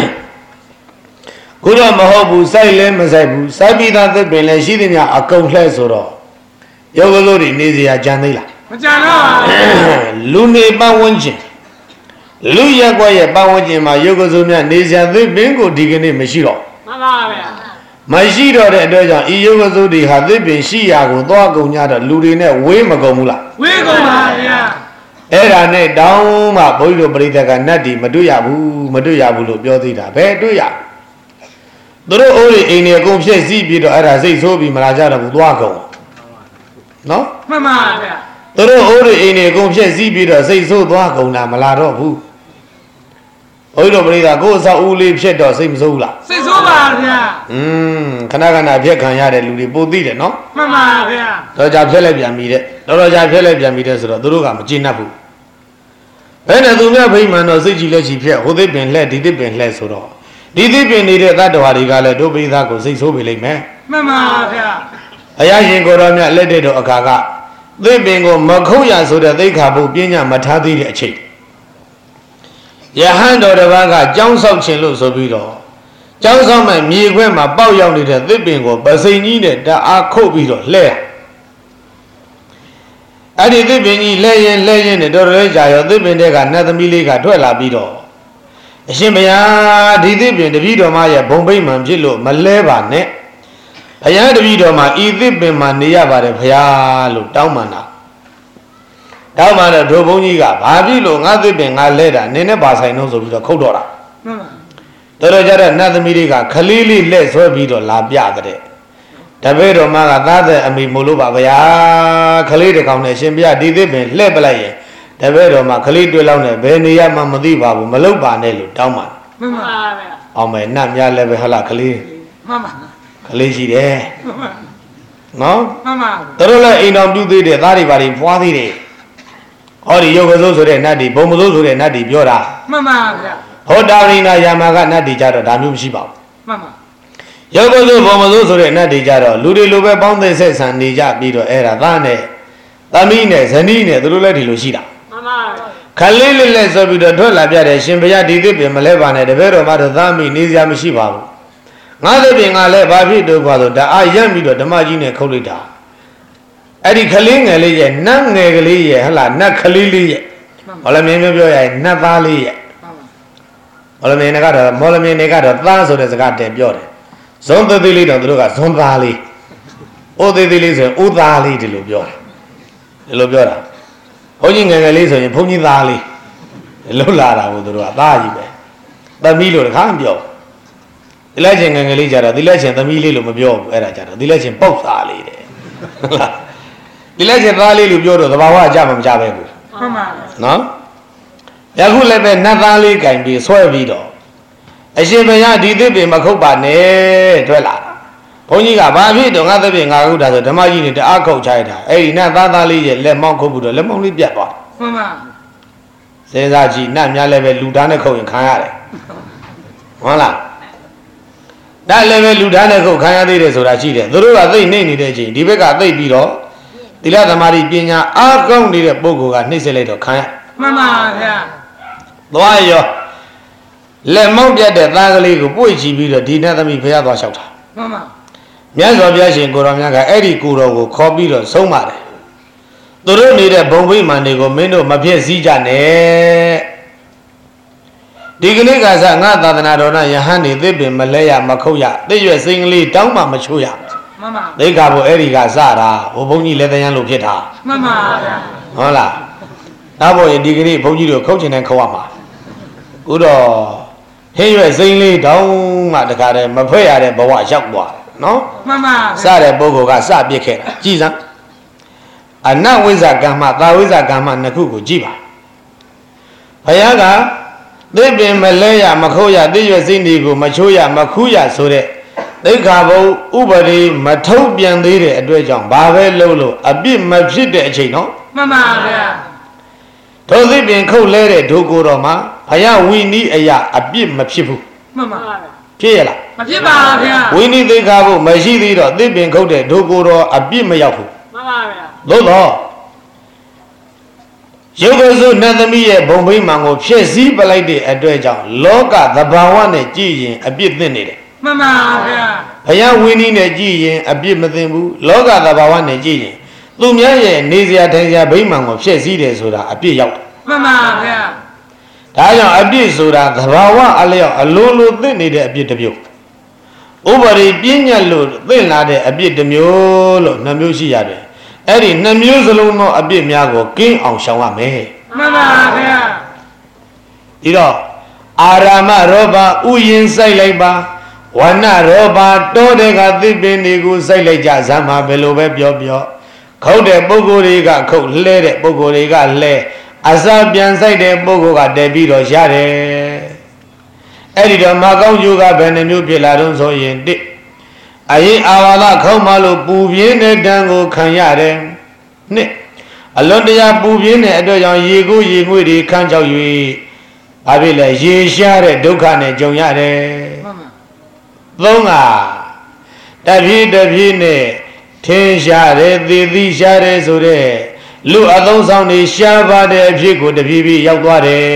ခုတော့မဟုတ်ဘူးစိုက်လဲမစိုက်ဘူးစိုက်ပြီးသားသစ်ပင်လည်းရှိသည်များအကုန်လှဲ့ဆိုတော့ယောဂဇုတွေနေစရာကြံသေးလားမကြံတော့ပါဘူးလူနေပတ်ဝန်းကျင်လူရက်ွက်ရဲ့ပတ်ဝန်းကျင်မှာယောဂဇုများနေစရာသစ်ပင်ကိုဒီကနေ့မရှိတော့မှန်ပါဗျာမရှိတော့တဲ့အတွက်ကြောင့်ဤယောဂသုတွေဟာသစ်ပင်ရှိရာကိုသွားကုန်ကြတော့လူတွေနဲ့ဝေးမကုန်ဘူးလားဝေးကုန်ပါဗျာအဲ့ဒါနဲ့တောင်းမှဘုန်းကြီးတို့ပရိသတ်ကနတ်ဒီမတွေ့ရဘူးမတွေ့ရဘူးလို့ပြောသေးတာဘယ်တွေ့ရသူတို့အိုးတွေအိမ်တွေအကုန်ဖြည့်စည်းပြီးတော့အဲ့ဒါစိတ်ဆိုးပြီးမလာကြတော့ဘူးသွားကုန်နော်မှန်ပါဗျာသူတို့အိုးတွေအိမ်တွေအကုန်ဖြည့်စည်းပြီးတော့စိတ်ဆိုးသွားကုန်တာမလာတော့ဘူးဘုန်းကြီးတို့ပရိသတ်ကိုယ်အဆောက်အဦလေးဖြစ်တော့စိတ်မဆိုးဘူးလားစိတ်ဆိုးပါဗျာอืมခဏခဏဖြက်ခံရတဲ့လူတွေပိုသိတယ်နော်မှန်ပါဗျာတော့ကြာဖြက်လိုက်ပြန်ပြီတဲ့တော်တော်ကြာဖြက်လိုက်ပြန်ပြီတဲ့ဆိုတော့သူတို့ကမကျေနပ်ဘူးဘယ်နဲ့သူများဗိမာန်တော့စိတ်ကြည်လက်ချီဖြက်ဟိုသစ်ပင်လှဲ့ဒီသစ်ပင်လှဲ့ဆိုတော့ဒီသစ်ပင်နေတဲ့သတ္တဝါတွေကလည်းတို့ပရိသတ်ကိုစိတ်ဆိုးပေလိမ့်မယ်မှန်ပါဗျာအရာရှင်ကိုတော်မြတ်လက်တဲ့တော်အခါကသစ်ပင်ကိုမခုတ်ရဆိုတဲ့သိက္ခာပုပညာမထားသေးတဲ့အချိန်ယဟန်တော်တစ်ပါးကကြောင်းဆောက်ခြင်းလို့ဆိုပြီးတော့ကြောင်းဆောက်မဲ့မြေခွဲမှာပေါက်ရောက်နေတဲ့သစ်ပင်ကိုပစိန်ကြီးနဲ့တအားခုတ်ပြီးတော့လှဲအဲ့ဒီသစ်ပင်ကြီးလှဲရင်လှဲရင်နဲ့တော်တော်လေးကြာရောသစ်ပင်တွေကနတ်သမီးလေးကထွက်လာပြီးတော့အရှင်ဘုရားဒီသစ်ပင်တပည့်တော်မရဲ့ဘုံဗိမာန်ဖြစ်လို့မလဲပါနဲ့ဘုရားတပည့်တော်မဤသစ်ပင်မှာနေရပါတယ်ဘုရားလို့တောင်းပန်တာတောင်းမှတော့ဒိုဘုန်းကြီးကဘာဖြစ်လို့ငါသစ်ပင်ငါလဲတာနင်းနဲ့ပါဆိုင်တော့ဆိုပြီးတော့ခုတ်တော့တာမှန်ပါတော်တော်ကြတဲ့နတ်သမီးတွေကခလေးလေးလက်ဆွဲပြီးတော့လာပြတဲ့တပည့်တော်မကသားတဲ့အမိမို့လို့ပါဗျာခလေးတစ်ကောင်နဲ့ရှင်ပြဒီသစ်ပင်လှဲ့ပလိုက်ရင်တပည့်တော်မခလေးတွေ့လောက်နဲ့ဘယ်နေရမှမသိပါဘူးမလုပ်ပါနဲ့လို့တောင်းပါမှန်ပါဗျာအောင်မယ်နတ်များလည်းပဲဟလာခလေးမှန်ပါခလေးရှိတယ်မှန်ပါနော်မှန်ပါတော်လည်းအိမ်တော်ပြုသေးတယ်သားတွေပါတွေဖွားသေးတယ်ဟောဒီယောဂဇုဆိုတဲ့နတ်ဒီဘုံမဇုဆိုတဲ့နတ်ဒီပြောတာမှန်ပါဗျာဟောတာရိနာယာမကနတ်ဒီကြတော့ဒါမျိုးမရှိပါဘူးမှန်ပါယောဂဇုဘုံမဇုဆိုတဲ့နတ်ဒီကြတော့လူတွေလိုပဲပေါင်းသိဆက်ဆံနေကြပြီးတော့အဲ့ဒါသားနဲ့သမီးနဲ့ဇနီးနဲ့သူတို့လည်းဒီလိုရှိတာမှန်ပါခလေးလေးလက်ဆိုပြီးတော့ထွက်လာပြတယ်ရှင်ဘုရားဒီသစ်ပင်မလဲပါနဲ့တပည့်တော်မတို့သားမိနေစရာမရှိပါဘူးငါသစ်ပင်ကလည်းဘာဖြစ်တော့ပါဆိုဒါအာရမ်းပြီးတော့ဓမ္မကြီးနဲ့ခုတ်လိုက်တာအဲ့ဒီခလေးငယ်လေးရဲ့နတ်ငယ်ကလေးရဲ့ဟလာနတ်ခလေးလေးရဲ့မော်လမြိုင်မျိုးပြောရရင်နတ်သားလေးရဲ့မော်လမြိုင်ကတော့မော်လမြိုင်တွေကတော့သားဆိုတဲ့စကားတင်ပြောတယ်ဇွန်သေးသေးလေးတော့သူတို့ကဇွန်သားလေးအိုသေးသေးလေးဆိုရင်အိုသားလေးဒီလိုပြောတယ်ဒီလိုပြောတာဘုန်းကြီးငယ်ငယ်လေးဆိုရင်ဘုန်းကြီးသားလေးလှုပ်လာတာကိုသူတို့ကသားကြီးပဲသမီးလို့တခါမပြောဒီလက်ချင်းငယ်ငယ်လေးကြတော့ဒီလက်ချင်းသမီးလေးလို့မပြောဘူးအဲ့ဒါကြတော့ဒီလက်ချင်းပေါက်သားလေးတဲ့ဟုတ်လားဒီလက်ချင်းသားလေးလို့ပြောတော့သဘာဝအကြမမကြပဲဘူးမှန်ပါနော်ယခုလည်းပဲနတ်သားလေးကင်ပြီးဆွဲပြီးတော့အရှင်ဘုရားဒီသစ်ပင်မခုတ်ပါနဲ့တွေ့လာတာဘုန်းကြီးကဘာဖြစ်တော့ငါသစ်ပင်ငါခုတ်တာဆိုဓမ္မကြီးနေတအားခုတ်ချလိုက်တာအဲ့ဒီနတ်သားသားလေးရဲ့လက်မောင်းခုတ်ပြီးတော့လက်မောင်းလေးပြတ်သွားမှန်ပါစေစားကြည့်နတ်များလည်းပဲလူသားနဲ့ခုတ်ရင်ခံရတယ်ဟုတ်လားဒါလည်းပဲလူသားနဲ့ခုတ်ခံရသေးတယ်ဆိုတာရှိတယ်သူတို့ကသိနေနေတဲ့အချိန်ဒီဘက်ကသိပြီးတော့သီလသမာဓိပညာအားကောင်းနေတဲ့ပုဂ္ဂိုလ်ကနှိမ့်ဆက်လိုက်တော့ခံရမှန်ပါဗျာသွားရောလက်မောင်းပြတ်တဲ့သားကလေးကိုပွေ့ချီပြီးတော့ဒီနတ်သမီးဖះသွားလျှောက်တာမှန်ပါမြတ်စွာဘုရားရှင်ကိုတော်မြတ်ကအဲ့ဒီကိုတော်ကိုခေါ်ပြီးတော့ဆုံးပါတယ်သူတို့နေတဲ့ဘုံဗိမာန်တွေကိုမင်းတို့မပြည့်စည်းကြနဲ့ဒီကနေ့ကစားငါသာသနာတော်နဲ့ယဟန်နေသစ်ပင်မလဲရမခုတ်ရသိရွယ်စိန်ကလေးတောင်းမှမချိုးရမှန်ပါသိက္ခာဘုအဲ့ဒီကစတာဟိုဘုန်းကြီးလက်တန်းလို့ဖြစ်တာမှန်ပါဗျာဟုတ်လားနောက်ဘုရင်ဒီကနေ့ဘုန်းကြီးတို့ခုတ်ချင်တဲ့ခုတ်ရမှာခုတော့ဟင်းရွယ်စိန်လေးတောင်းမှတခါတည်းမဖွဲ့ရတဲ့ဘဝရောက်သွားတယ်နော်မှန်ပါစတဲ့ပုဂ္ဂိုလ်ကစပြစ်ခဲ့တာကြည်စမ်းအနဝိဇ္ဇကမ္မသာဝိဇ္ဇကမ္မနှစ်ခုကိုကြည့်ပါဘုရားကသစ်ပင်မလဲရမခုတ်ရသိရွစိတ်ဒီကိုမချိုးရမခူးရဆိုတဲ့သိက္ခာဘုံဥပရိမထုတ်ပြန်သေးတဲ့အတွက်ကြောင့်ဘာပဲလုပ်လို့အပြစ်မဖြစ်တဲ့အချိန်နော်မှန်ပါဗျာထိုသစ်ပင်ခုတ်လဲတဲ့ဒုကိုယ်တော်မှာဘုရားဝိနည်းအရာအပြစ်မဖြစ်ဘူးမှန်ပါဗျာဖြစ်ရလားမဖြစ်ပါဗျာဝိနည်းသိက္ခာဘုံမရှိသေးတော့သစ်ပင်ခုတ်တဲ့ဒုကိုယ်တော်အပြစ်မရောက်ဘူးမှန်ပါဗျာသို့တော့ယုတ်ကစုနတ်သမီးရဲ့ဘုံဘိမှန်ကိုဖြည့်ဆည်းပလိုက်တဲ့အတွက်ကြောင့်လောကသဘာဝနဲ့ကြည့်ရင်အပြစ်သင့်နေတယ်မှန်ပါဗျာဘုရားဝိနည်းနဲ့ကြည့်ရင်အပြစ်မသင့်ဘူးလောကသဘာဝနဲ့ကြည့်ရင်သူများရဲ့နေစရာထိုင်စရာဘိမှန်ကိုဖြည့်ဆည်းတယ်ဆိုတာအပြစ်ရောက်တယ်မှန်ပါဗျာဒါကြောင့်အပြစ်ဆိုတာသဘာဝအလျောက်အလိုလိုသင့်နေတဲ့အပြစ်တစ်မျိုးဥပရိပညာလို့သင့်လာတဲ့အပြစ်တစ်မျိုးလို့နှမျိုးရှိရတယ်အဲ့ဒီနှမျိုးစလုံးသောအပြစ်များကိုကင်းအောင်ရှောင်ရမယ်မှန်ပါဗျာဒီတော့အာရမရောဘဥယင်စိုက်လိုက်ပါဝဏရောဘတောတဲ့ကသစ်ပင်တွေကိုစိုက်လိုက်ကြစမ်းပါဘယ်လိုပဲပြောပြောခုတ်တဲ့ပုဂ္ဂိုလ်တွေကခုတ်လှဲတဲ့ပုဂ္ဂိုလ်တွေကလှဲအစာပြန်စိုက်တဲ့ပုဂ္ဂိုလ်ကတည်ပြီးတော့ရတယ်အဲ့ဒီတော့မကောင်းကျိုးကဘယ်နှမျိုးဖြစ်လာတော့ဆိုရင်တစ်အရင်အာဝါဒခေါင်းမလို့ပူပြင်းတဲ့တန်ကိုခံရတယ်နှစ်အလွန်တရာပူပြင်းတဲ့အတွက်ကြောင့်ရေကိုရေငွေ့တွေခန်းချောက်၍ဘာဖြစ်လဲရေရှားတဲ့ဒုက္ခနဲ့ကြုံရတယ်သုံးကတပြည့်တပြည့်နဲ့ထင်းရှားတယ်သေသီးရှားတယ်ဆိုတဲ့လူအသုံးဆောင်တွေရှားပါတဲ့အဖြစ်ကိုတပြည့်ပြည့်ရောက်သွားတယ်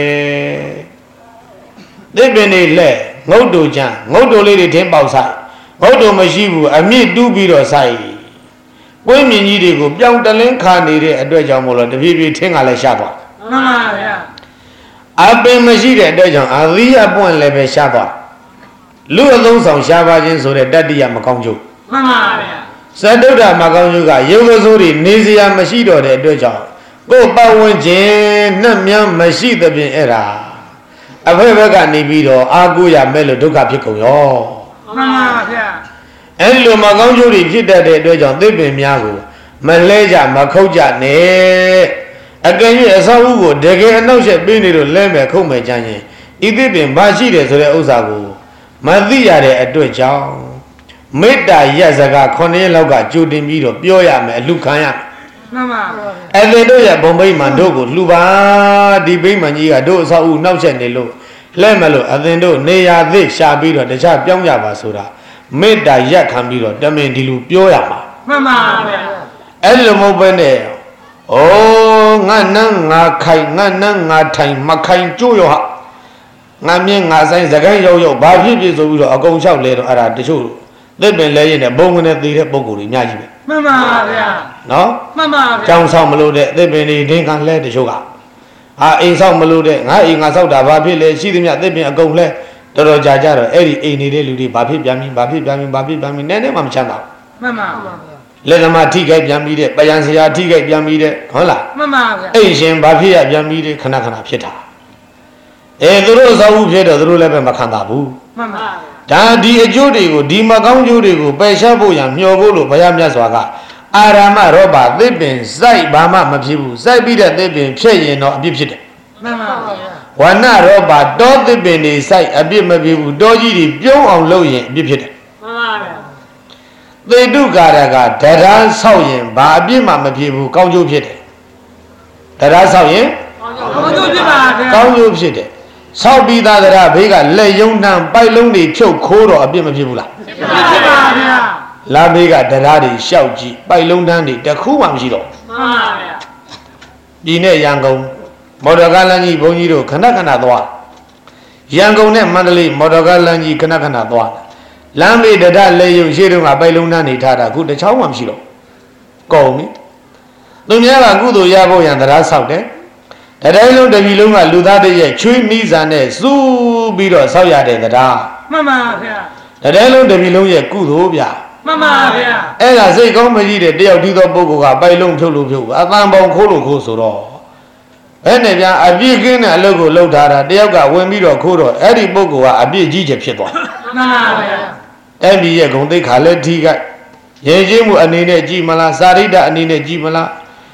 သစ်ပင်တွေလက်ငုတ်တူချမ်းငုတ်တူလေးတွေထင်းပေါက်ဆိုင်ငုတ်တူမရှိဘူးအမြင့်တူးပြီးတော့ဆိုင်ပွင့်မြင်ကြီးတွေကိုပြောင်းတလင်းခါနေတဲ့အတွက်ကြောင့်မို့လို့တပြည့်ပြည့်ထင်းကလည်းရှားသွားမှန်ပါဗျာအပင်မရှိတဲ့အတွက်ကြောင့်အသီးအပွင့်လည်းပဲရှားသွားလူအသုံးဆောင်ရှားပါခြင်းဆိုတဲ့တတ္တိယမကောင်းကျိုးမှန်ပါဗျာသတ္တုဒ္ဓမကောင်းကျိုးကယုတ်ကစိုးတွေနေစရာမရှိတော့တဲ့အတွက်ကြောင့်ကိုယ်ပတ်ဝန်းကျင်နှက်မြန်းမရှိသဖြင့်အဲ့ဒါအဖေဘက်ကနေပြီးတော့အာကိုရမဲ့လို့ဒုက္ခဖြစ်ကုန်ရောမှန်ပါဗျာအဲ့ဒီလိုမကောင်းကျိုးတွေဖြစ်တတ်တဲ့အတွက်ကြောင့်သစ်ပင်များကိုမလဲကြမခုတ်ကြနဲ့အကယ်၍အဆောက်အဦကိုတကယ်အနှောက်အယှက်ပေးနေလို့လဲမယ်ခုတ်မယ်ကြရင်ဤသစ်ပင်ဘာရှိတယ်ဆိုတဲ့ဥစ္စာကိုမသိရတဲ့အတွက်ကြောင့်မေတ္တာရက်စကားခုနှစ်ရက်လောက်ကကြိုတင်ပြီးတော့ပြောရမယ်အလှခံရမယ်မှန်ပါအဲ့ဒီတို့ရဲ့ဘုံဘိမှန်တို့ကိုလှူပါဒီဘိမှန်ကြီးကတို့အဆောက်အဦနှောက်ယှက်နေလို့လဲမလို့အသင်တို့နေရာသစ်ရှာပြီးတော့တခြားပြောင်းကြပါဆိုတာမေတ္တာရက်ခံပြီးတော့တမင်ဒီလိုပြောရမှာမှန်ပါဗျာအဲ့ဒီလိုမဟုတ်ဘဲနဲ့ဩငါနန်းငါခိုင်ငါနန်းငါထိုင်မခိုင်ကြိုးရောဟာငါမြင်ငါဆိုင်စကိုင်းရောက်ရောက်ဘာဖြစ်ဖြစ်ဆိုပြီးတော့အကုန်လျှောက်လဲတော့အဲ့ဒါတချို့သစ်ပင်လဲရင်လည်းဘုံကနေသေးတဲ့ပုံကိုယ်တွေအများကြီးပဲမှန်ပါဗျာနော်မှန်ပါဗျာကြောင်ဆောင်မလို့တဲ့သစ်ပင်တွေဒင်းခံလဲတချို့ကဟာအိမ်ဆောင်မလို့တဲ့ငါအိမ်ငါဆောက်တာဘာဖြစ်လဲရှိသမျှသစ်ပင်အကုန်လဲတော်တော်ကြာကြတော့အဲ့ဒီအိမ်နေတဲ့လူတွေဘာဖြစ်ပြန်ပြီဘာဖြစ်ပြန်ပြီဘာဖြစ်ပြန်ပြီနည်းနည်းမှမချမ်းသာမှန်ပါဗျာလက်သမားထိခိုက်ပြန်ပြီးတဲ့ပယံဆရာထိခိုက်ပြန်ပြီးတဲ့ဟုတ်လားမှန်ပါဗျာအိမ်ရှင်ဘာဖြစ်ရပြန်ပြီးတဲ့ခဏခဏဖြစ်တာအဲသူတို့သောဘူးဖြစ်တော့သူတို့လည်းပဲမခံတာဘူးမှန်ပါဒါဒီအကျိုးတွေကိုဒီမကောင်းကျိုးတွေကိုပယ်ရှားဖို့ရမျှော်ဖို့လို့ဘုရားမြတ်စွာကအာရမရောဘသစ်ပင်စိုက်ဘာမှမဖြစ်ဘူးစိုက်ပြီးတဲ့သစ်ပင်ဖြစ်ရင်တော့အပြစ်ဖြစ်တယ်မှန်ပါဝဏရောဘတောသစ်ပင်တွေစိုက်အပြစ်မဖြစ်ဘူးတောကြီးတွေပြုံးအောင်လုပ်ရင်အပြစ်ဖြစ်တယ်မှန်ပါဗျာသေတုကာရကဒရာဆောက်ရင်ဘာအပြစ်မှမဖြစ်ဘူးကောင်းကျိုးဖြစ်တယ်ဒရာဆောက်ရင်ကောင်းကျိုးဖြစ်ပါဗျာကောင်းကျိုးဖြစ်တယ်ဆောက်ပြီးသားဒရာဘေးကလက်ယုံနှံပိုက်လုံးတွေဖြုတ်ခိုးတော့အပြစ်မဖြစ်ဘူးလားဖြစ်ပါဗျာလာဘေးကဒရာတွေရှောက်ကြည့်ပိုက်လုံးတန်းတွေတခုမှမရှိတော့မှန်ပါဗျာပြည်နဲ့ရန်ကုန်မော်တော်ကားလမ်းကြီးဘုန်းကြီးတို့ခဏခဏသွားရန်ကုန်နဲ့မန္တလေးမော်တော်ကားလမ်းကြီးခဏခဏသွားလမ်းမေတ္တလက်ရုံရှိတုန်းကပိုက်လုံးတန်းနေထားတာအခုတချောင်းမှမရှိတော့ကုန်ပြီသူများကကုသိုလ်ရဖို့ရန်တရားဆောက်တယ်တတိုင်းလုံးတပြည်လုံးကလူသားတွေရဲ့ချွေးမိစာနဲ့စူးပြီးတော့ဆောက်ရတဲ့တရားမှန်ပါဗျာတတိုင်းလုံးတပြည်လုံးရဲ့ကုသိုလ်ဗျာမှန်ပါဗျာအဲ့ဒါစိတ်ကောင်းမရှိတဲ့တယောက်ဒီသောပုဂ္ဂိုလ်ကပိုက်လုံးဖြုတ်လို့ဖြုတ်အတန်ပေါင်ခိုးလို့ခိုးဆိုတော့အဲ့နဲ့ဗျာအပြစ်ကင်းတဲ့အလုပ်ကိုလုပ်ထားတာတယောက်ကဝင်ပြီးတော့ခိုးတော့အဲ့ဒီပုဂ္ဂိုလ်ကအပြစ်ကြီးချက်ဖြစ်သွားမှန်ပါဗျာအဲ့ဒီရဲ့ဂုံသိက္ခာလည်းထိခိုက်ရေချင်းမှုအနေနဲ့ကြည်မလားစာရိတ္တအနေနဲ့ကြည်မလား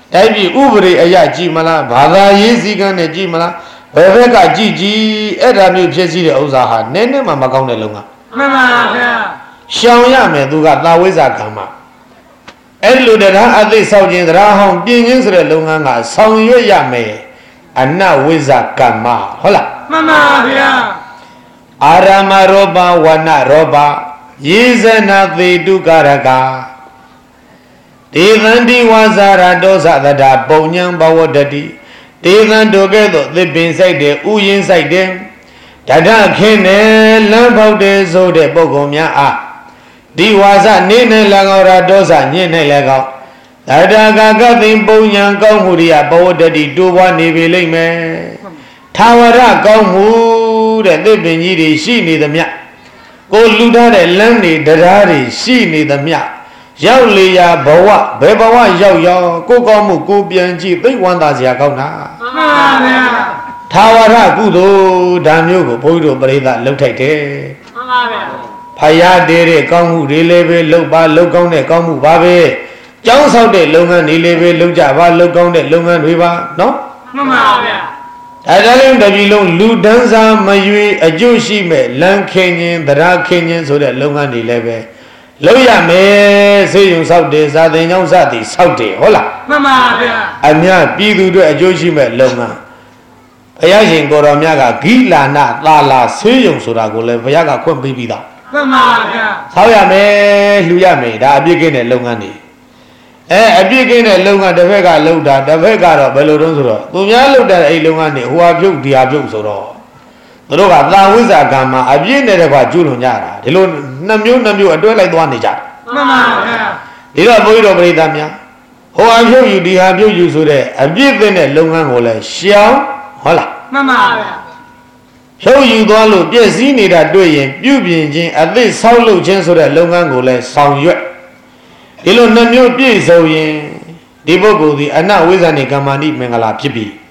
တိုက်ပြည်ဥပဒေအရာကြည့်မလားဘာသာရေးစည်းကမ်းနဲ့ကြည့်မလားဘယ်ဘက်ကကြည့်ကြည့်အဲ့ဒါမျိုးဖြစ်စီတဲ့ဥစ္စာဟာနည်းနည်းမှမကောင်းတဲ့လုံကမှန်ပါဗျာရှောင်ရမယ်သူကသာဝိဇ္ဇာကမ္မအဲ့လိုတရားအသိဆောက်ခြင်းတရားဟောင်းပြင်းခြင်းဆိုတဲ့လုပ်ငန်းကဆောင်ရွက်ရမယ်အနဝိဇ္ဇာကမ္မဟုတ်လားမှန်ပါဗျာအာရမရောပဝနရောပယေဇနာသေတုကာရကဒေသန္တိဝါဇာရတောသတ္တပုံညံဘဝတတိဒေသံတို့ကဲ့သို့သစ်ပင်ဆိုင်တယ်ဥယျင်းဆိုင်တယ်ဓာတခင်းတယ်လမ်းပေါက်တယ်ဆိုတဲ့ပုဂ္ဂိုလ်များအားဒီဝါစနေနဲ့၎င်းရတောစညင့်နဲ့၎င်းဓာတကာကသိပုံညံကောင်းမှုရိယဘဝတတိတိုးပွားနေပြီလိမ့်မယ်ထာဝရကောင်းမှုတဲ့သစ်ပင်ကြီးတွေရှိနေသမျှကိုလူထားတဲ့လမ်းတွေတရားတွေရှိနေသမျှရောက်လေရာဘဝဘယ်ဘဝရောက်ရောက်ကိုကောင်းမှုကိုပြန်ကြည့်သိဝမ်းသာစရာကောင်းတာမှန်ပါဗျာထာဝရကုသိုလ်ဓာမျိုးကိုဘုန်းကြီးတို့ပရိသတ်လှုပ်ထိုက်တယ်မှန်ပါဗျာဖယားတဲ့တဲ့ကောင်းမှုတွေလည်းပဲလှုပ်ပါလှုပ်ကောင်းတဲ့ကောင်းမှုပါပဲကျောင်းဆောက်တဲ့လုပ်ငန်းတွေလည်းပဲလှုပ်ကြပါလှုပ်ကောင်းတဲ့လုပ်ငန်းတွေပါနော်မှန်ပါဗျာဒါကြလည်းတပြီလုံးလူတန်းစားမရွေအကျိုးရှိမဲ့လမ်းခင်းခြင်းတရားခင်းခြင်းဆိုတဲ့လုပ်ငန်းတွေလည်းပဲလုပ်ရမယ်စေယုံဆောက်တယ်ဇာတင်ကျောင်းစသည်ဆောက်တယ်ဟုတ်လားမှန်ပါဗျာအမြပြည်သူတို့အကျိုးရှိမဲ့လုပ်ငန်းဘုရားရှင်ကိုတော်မြတ်ကဂိလာနသာလာစေယုံဆိုတာကိုလည်းဘုရားကခွင့်ပေးပြီးသားမှန်ပါဗျာဆောက်ရမယ်လှူရမယ်ဒါအပြစ်ကင်းတဲ့လုပ်ငန်းတွေအဲအပြစ်ကင်းတဲ့လုပ်ငန်းတစ်ဖက်ကလှုပ်တာတစ်ဖက်ကတော့ဘယ်လိုတုံးဆိုတော့သူများလှုပ်တဲ့အဲ့လုပ်ငန်းတွေဟိုဟာပြုတ်ဒီဟာပြုတ်ဆိုတော့သူတို့ကသာဝိဇ္ဇာကံမှာအပြစ်နဲ့တကွာကျူးလွန်ကြတာဒီလိုနှစ်မျိုးနှစ်မျိုးအတွဲလိုက်သွားနေကြတာမှန်ပါဗျာဒီတော့ဘုန်းကြီးတို့ပရိသတ်များဟိုဟာပြုတ်ယူဒီဟာပြုတ်ယူဆိုတဲ့အပြစ်တဲ့လုပ်ငန်းကိုလည်းရှောင်ဟုတ်လားမှန်ပါဗျာဖြုတ်ယူသွားလို့ပြည့်စည်နေတာတွေ့ရင်ပြုပြင်ခြင်းအသစ်ဆောက်လုပ်ခြင်းဆိုတဲ့လုပ်ငန်းကိုလည်းဆောင်ရွက်ဒီလိုနှစ်မျိုးပြည့်စုံရင်ဒီပုဂ္ဂိုလ်ဒီအနဝိဇ္ဇာနေကမ္မဏိမင်္ဂလာဖြစ်ပြီ